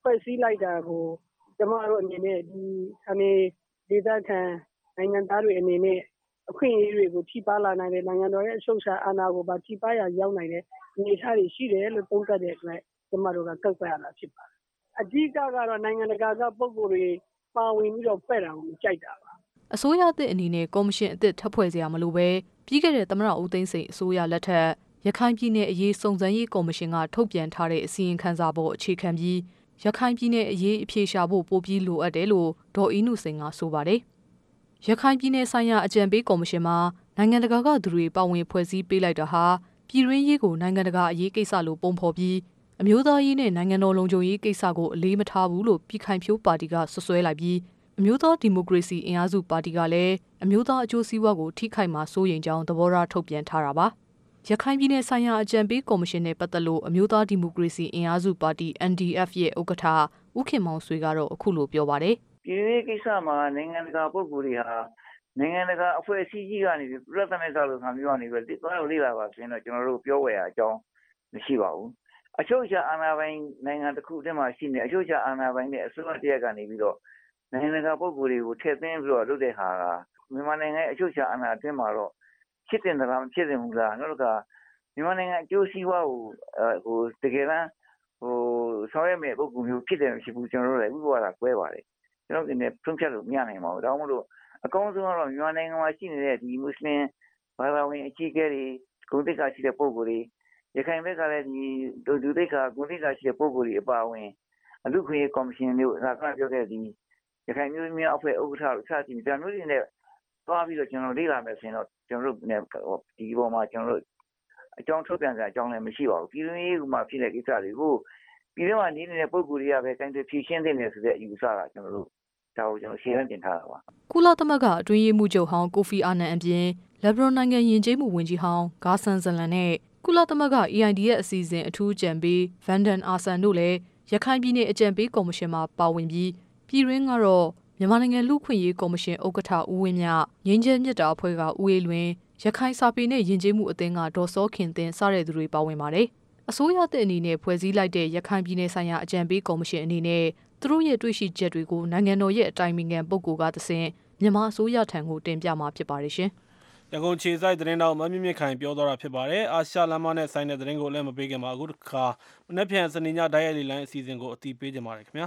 Speaker 4: ဖွဲ့စည်းလိုက်တာကိုကျမတို့အနေနဲ့ဒီအနေဒေသခံနိုင်ငံသားတွေအနေနဲ့အခွင့်အရေးတွေကိုထိပါလာနိုင်တဲ့နိုင်ငံတော်ရဲ့အချုပ်အခြာအာဏာကိုပါထိပါရရောက်နိုင်တဲ့အနေအထားတွေရှိတယ်လို့သုံးသပ်တဲ့အတွက်ကျမတို့ကကောက်ကွက်ရတာဖြစ်ပါတယ်။အဓိကတော့နိုင်ငံတကာကပုံကိုယ်တွေပါဝင်ပြီးတော့ဖွဲ့တာကိုမကြိုက်တာပါ
Speaker 7: အစိုးရသစ်အနေနဲ့ကော်မရှင်အသစ်ထပ်ဖွဲ့စရာမလိုပဲပြီးခဲ့တဲ့သမ္မတဦးသိန်းစိန်အစိုးရလက်ထက်ရခိုင်ပြည်နယ်အရေးစုံစမ်းရေးကော်မရှင်ကထုတ်ပြန်ထားတဲ့အစီရင်ခံစာပေါ်အခြေခံပြီးရခိုင်ပြည်နယ်အရေးအဖြေရှာဖို့ပိုပြီးလိုအပ်တယ်လို့ဒေါ်အီနုစိန်ကဆိုပါတယ်။ရခိုင်ပြည်နယ်ဆိုင်ရာအကြံပေးကော်မရှင်မှာနိုင်ငံတကာကသူတွေပါဝင်ဖွဲ့စည်းပေးလိုက်တာဟာပြည်တွင်းရေးကိုနိုင်ငံတကာအရေးကိစ္စလို့ပုံဖော်ပြီးအမျိုးသားရေးနဲ့နိုင်ငံတော်လုံခြုံရေးကိစ္စကိုအလေးမထားဘူးလို့ပြည်ခိုင်ဖြိုးပါတီကဆွဆွဲလိုက်ပြီးအမျိုးသားဒီမိုကရေစီအင်အားစုပါတီကလည်းအမျိုးသားအကျိုးစီးပွားကိုထိခိုက်မှာစိုးရိမ်ကြောင်းသဘောထားထုတ်ပြန်ထားတာပါ။ရခိုင်ပြည်နယ်ဆိုင်ရာအကြံပေးကော်မရှင်နဲ့ပတ်သက်လို့အမျိုးသားဒီမိုကရေစီအင်အားစုပါတီ NDF ရဲ့ဥက္ကဋ္ဌဦးခင်မောင်ဆွေကတော့အခုလိုပြောပါတယ်
Speaker 8: ။ပြည်ရေးကိစ္စမှာနိုင်ငံတကာပုဂ္ဂိုလ်တွေဟာနိုင်ငံတကာအဖွဲ့အစည်းကြီးကနေပြီးပြည်ထမကလို့ခံမျိုးကနေပြီးတော့လေ့လာပါဆိုရင်တော့ကျွန်တော်တို့ပြောဝယ်ရအကြောင်းမရှိပါဘူး။အချုပ်အခြာအာဏာပိုင်နိုင်ငံတစ်ခုတည်းမှာရှိနေအချုပ်အခြာအာဏာပိုင်နဲ့အစိုးရတရားကနေပြီးတော့နိုင်ငံတကာပုဂ္ဂိုလ်တွေကိုထည့်သွင်းပြီးတော့လုပ်တဲ့ဟာကမြန်မာနိုင်ငံအချုပ်အခြာအာဏာအတွင်းမှာတော့ဖြစ်တင်သလားမဖြစ်တင်ဘူးလားနောက်တစ်ခါမြန်မာနိုင်ငံအကျိုးစီးပွားကိုတကယ်တမ်းဆောင်ရွက်မဲ့ပုဂ္ဂိုလ်မျိုးဖြစ်တယ်မရှိဘူးကျွန်တော်တို့လည်းဥပဒေကွဲပါတယ်ကျွန်တော်ဒီနေ့ဖွင့်ပြလို့မရနိုင်ပါဘူးဒါမှမဟုတ်အကောင်းဆုံးကတော့မြန်မာနိုင်ငံမှာရှိနေတဲ့ဒီမွတ်စလင်ဘာသာဝင်အကြီးအကဲတွေဂုဏ်သိက္ခာရှိတဲ့ပုဂ္ဂိုလ်တွေရခိုင်ဘက်ကလည်းဒီဒုသိက္ခာဂုဏ်သိက္ခာရှိတဲ့ပုဂ္ဂိုလ်တွေအပါအဝင်အလူခွင့်ရေးကော်မရှင်မျိုးဒါကပြောခဲ့ဒီရခိုင်မျိုးများအဖွဲ့ဥက္ကဋ္ဌစသည်ဒါမျိုးတွေနဲ့သွားပြီးတော့ကျွန်တော်လေ့လာမယ်ဆိုရင်တော့ကျွန်တော်တို့ဒီပေါ်မှာကျွန်တော်တို့အကြောင်းထုတ်ပြန်ကြအကြောင်းလည်းမရှိပါဘူးပြည်တွင်းရေးမှာဖြစ်တဲ့ကိစ္စတွေကိုပြည်တွင်းမှာနေတဲ့ပုဂ္ဂိုလ်တွေကပဲတိုင်းပြည်ဖြည့်ရှင်းတဲ့နေဆိုတဲ့အယူအဆကကျွန်တော်တို့ဒါကိုကျွန်တော်ရှင်းလင်းတင်ထားတာပါ
Speaker 7: ကုလသမဂ္ဂအတွင်းရေးမှူးချုပ်ဟောင်းကိုဖီအာနန်အပြင်လက်ဘနွန်နိုင်ငံယဉ်ကျေးမှုဝန်ကြီးဟောင်းဂါဆန်ဇလန်နဲ့ကုလသမဂ္ဂ EID ရဲ့အစီအစဉ်အထူးအကြံပေးဗန်ဒန်အာဆန်တို့လည်းရခိုင်ပြည်နယ်အကြံပေးကော်မရှင်မှာပါဝင်ပြီးပြည်တွင်းကတော့မြန်မာနိုင်ငံလူ့ခွင့်ရေးကော်မရှင်ဥက္ကဋ္ဌဦးဝင်းမြငင်းချဲမြစ်တာအဖွဲ့ကဦးအေးလွင်ရခိုင်စာပေနဲ့ယဉ်ကျေးမှုအသင်းကဒေါ်စောခင်သင်းစတဲ့သူတွေပါဝင်ပါတယ်အစိုးရသစ်အနေနဲ့ဖွဲ့စည်းလိုက်တဲ့ရခိုင်ပြည်နယ်ဆိုင်ရာအကြံပေးကော်မရှင်အနေနဲ့သူတို့ရဲ့တွေ့ရှိချက်တွေကိုနိုင်ငံတော်ရဲ့အတိုင်ပင်ခံပုဂ္ဂိုလ်ကသဖြင့်မြန်မာအစိုးရထံကိုတင်ပြမှာဖြစ်ပါတယ်ရှင်
Speaker 2: ရန်ကုန်ခြေဆိုင်သတင်းတော်မမြင့်မြင့်ခိုင်ပြောသွားတာဖြစ်ပါတယ်အာရှလမ်းမနဲ့ဆိုင်တဲ့သတင်းကိုလည်းမပေးခင်မှာအခုတစ်ခါမနေ့ပြန်စနေညဓာတ်ရိုက်လိုင်းအစီအစဉ်ကိုအတီးပေးကြပါရခင်ဗျာ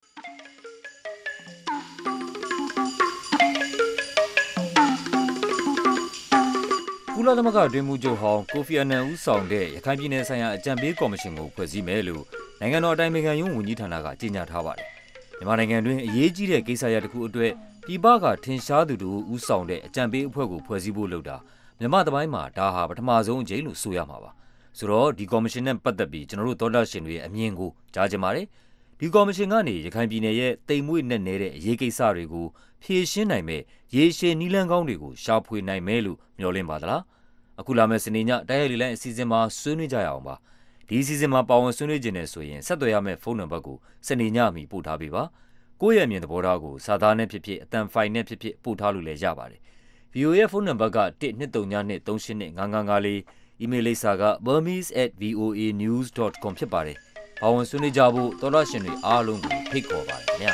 Speaker 3: ကုလသမဂ္ဂအတွင်းမှူးချုပ်ဟောင်းကိုဖီအာနန်ဦးဆောင်တဲ့ရခိုင်ပြည်နယ်ဆိုင်ရာအကြံပေးကော်မရှင်ကိုဖွဲ့စည်းမယ်လို့နိုင်ငံတော်အတိုင်ပင်ခံရုံးဝန်ကြီးဌာနကကြေညာထားပါတယ်။မြန်မာနိုင်ငံတွင်းအရေးကြီးတဲ့ကိစ္စရပ်တစ်ခုအတွက်ပြည်ပကထင်ရှားသူတို့ဦးဆောင်တဲ့အကြံပေးအဖွဲ့ကိုဖွဲ့စည်းဖို့လုပ်တာမြန်မာသမိုင်းမှာဒါဟာပထမဆုံးအကြိမ်လို့ဆိုရမှာပါ။ဆိုတော့ဒီကော်မရှင်နဲ့ပတ်သက်ပြီးကျွန်တော်တို့သောတာရှင်တွေရဲ့အမြင်ကိုကြားကြပါရစေ။ဒီကော်မရှင်ကနေရခိုင်ပြည်နယ်ရဲ့တိမ်မွေ့နဲ့နေတဲ့အရေးကိစ္စတွေကိုဖြေရှင်းနိုင်မဲ့ရေရှည်နီးလန်းကောင်းတွေကိုရှာဖွေနိုင်မယ်လို့မျှော်လင့်ပါသလား။အခုလာမယ့်စနေညတိုက်ရိုက်လိုင်းအစီအစဉ်မှာဆွေးနွေးကြရအောင်ပါဒီအစီအစဉ်မှာပါဝင်ဆွေးနွေးခြင်းနဲ့ဆိုရင်ဆက်သွယ်ရမယ့်ဖုန်းနံပါတ်ကိုစနေညမှပို့ထားပေးပါကိုယ့်ရဲ့အမြင်သဘောထားကိုစာသားနဲ့ဖြစ်ဖြစ်အသံဖိုင်နဲ့ဖြစ်ဖြစ်ပို့ထားလို့လည်းရပါတယ် VOA ရဲ့ဖုန်းနံပါတ်က123938954 email လိပ်စာက burmese@voanews.com ဖြစ်ပါတယ်ပါဝင်ဆွေးနွေးကြဖို့သောတာရှင်တွေအားလုံးကိုဖိတ်ခေါ်ပါတယ်ခင်ဗျာ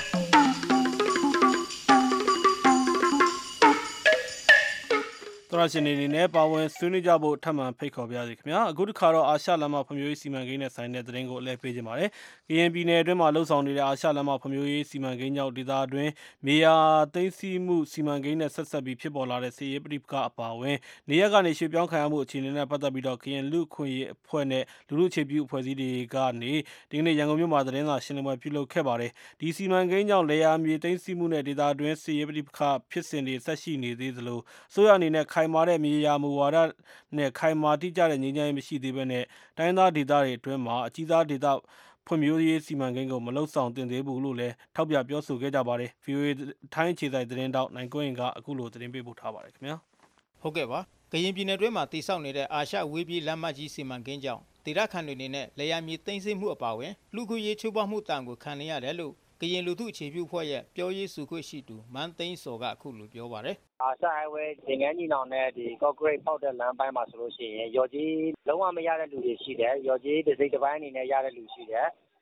Speaker 2: သောရရှင်နေနဲ့ပါဝင်ဆွေးနွေးကြဖို့ထပ်မံဖိတ်ခေါ်ပါရစေခင်ဗျာအခုတစ်ခါတော့အာရှလမ်းမဖွံ့ဖြိုးရေးစီမံကိန်းနဲ့ဆိုင်တဲ့သတင်းကိုအလဲပေးခြင်းပါတယ်ကရင်ပြည်နယ်အတွင်းမှာလှုပ်ဆောင်နေတဲ့အာရှလမ်းမဖွံ့ဖြိုးရေးစီမံကိန်းကြောင့်ဒေသအတွင်းမြေယာသိမ်းဆည်းမှုစီမံကိန်းနဲ့ဆက်ဆက်ပြီးဖြစ်ပေါ်လာတဲ့စစ်ရေးပဋိပက္ခအပါအဝင်နေရပ်ကနေရွှေ့ပြောင်းခံရမှုအခြေအနေနဲ့ပတ်သက်ပြီးတော့ကရင်လူ့ခွင့်ရေးအဖွဲ့နဲ့လူလူအခြေပြုအဖွဲ့အစည်းတွေကနေဒီကနေ့ရန်ကုန်မြို့မှာသတင်းစာရှင်းလင်းပွဲပြုလုပ်ခဲ့ပါတယ်ဒီစီမံကိန်းကြောင့်လေယာမြေသိမ်းဆည်းမှုနဲ့ဒေသအတွင်းစစ်ရေးပဋိပက္ခဖြစ်စဉ်တွေဆက်ရှိနေသေးသလိုအစိုးရအနေနဲ့ခိုင်မာတဲ့မြေယာမူဝါဒနဲ့ခိုင်မာတိကျတဲ့ငြိမ်းချမ်းရေးမရှိသေးဘဲနဲ့တိုင်းသားဒေသတွေအတွင်းမှာအကြီးစားဒေသဖွံ့ဖြိုးရေးစီမံကိန်းကိုမလှုပ်ဆောင်တင်သေးဘူးလို့လည်းထောက်ပြပြောဆိုခဲ့ကြပါတယ် VOA ထိုင်းခြေဆိုင်သတင်းတောက်နိုင်ကွင်းကအခုလိုသတင်းပေးပို့ထားပါတယ်ခင်ဗျာ
Speaker 9: ဟုတ်ကဲ့ပါကရင်ပြည်နယ်တွင်းမှာတည်ဆောက်နေတဲ့အာရှဝေးပြေးလမ်းမကြီးစီမံကိန်းကြောင့်ဒေသခံတွေအနေနဲ့လေယာဉ်မြေသိမ်းဆည်းမှုအပါအဝင်လူခွင့်ရေးချိုးဖောက်မှုတန်ကိုခံနေရတယ်လို့ကရင်လူထုအခြေပြုဖွဲ့ရဲ့ပြောရေးဆိုခွင့်ရှိသူမန်းသိန်းစော်ကအခုလိုပြောပါတယ်
Speaker 10: အာရှဟိုင်းဝေးဒီငန်းကြီးနောင်နဲ့ဒီကော့ဂရိတ်ပေါက်တဲ့လမ်းပိုင်းမှာဆိုလို့ရှိရင်ရော်ကြီးလုံးဝမရတဲ့လူတွေရှိတယ်ရော်ကြီးတစ်စိတ်တစ်ပိုင်းအနေနဲ့ရတဲ့လူရှိတယ်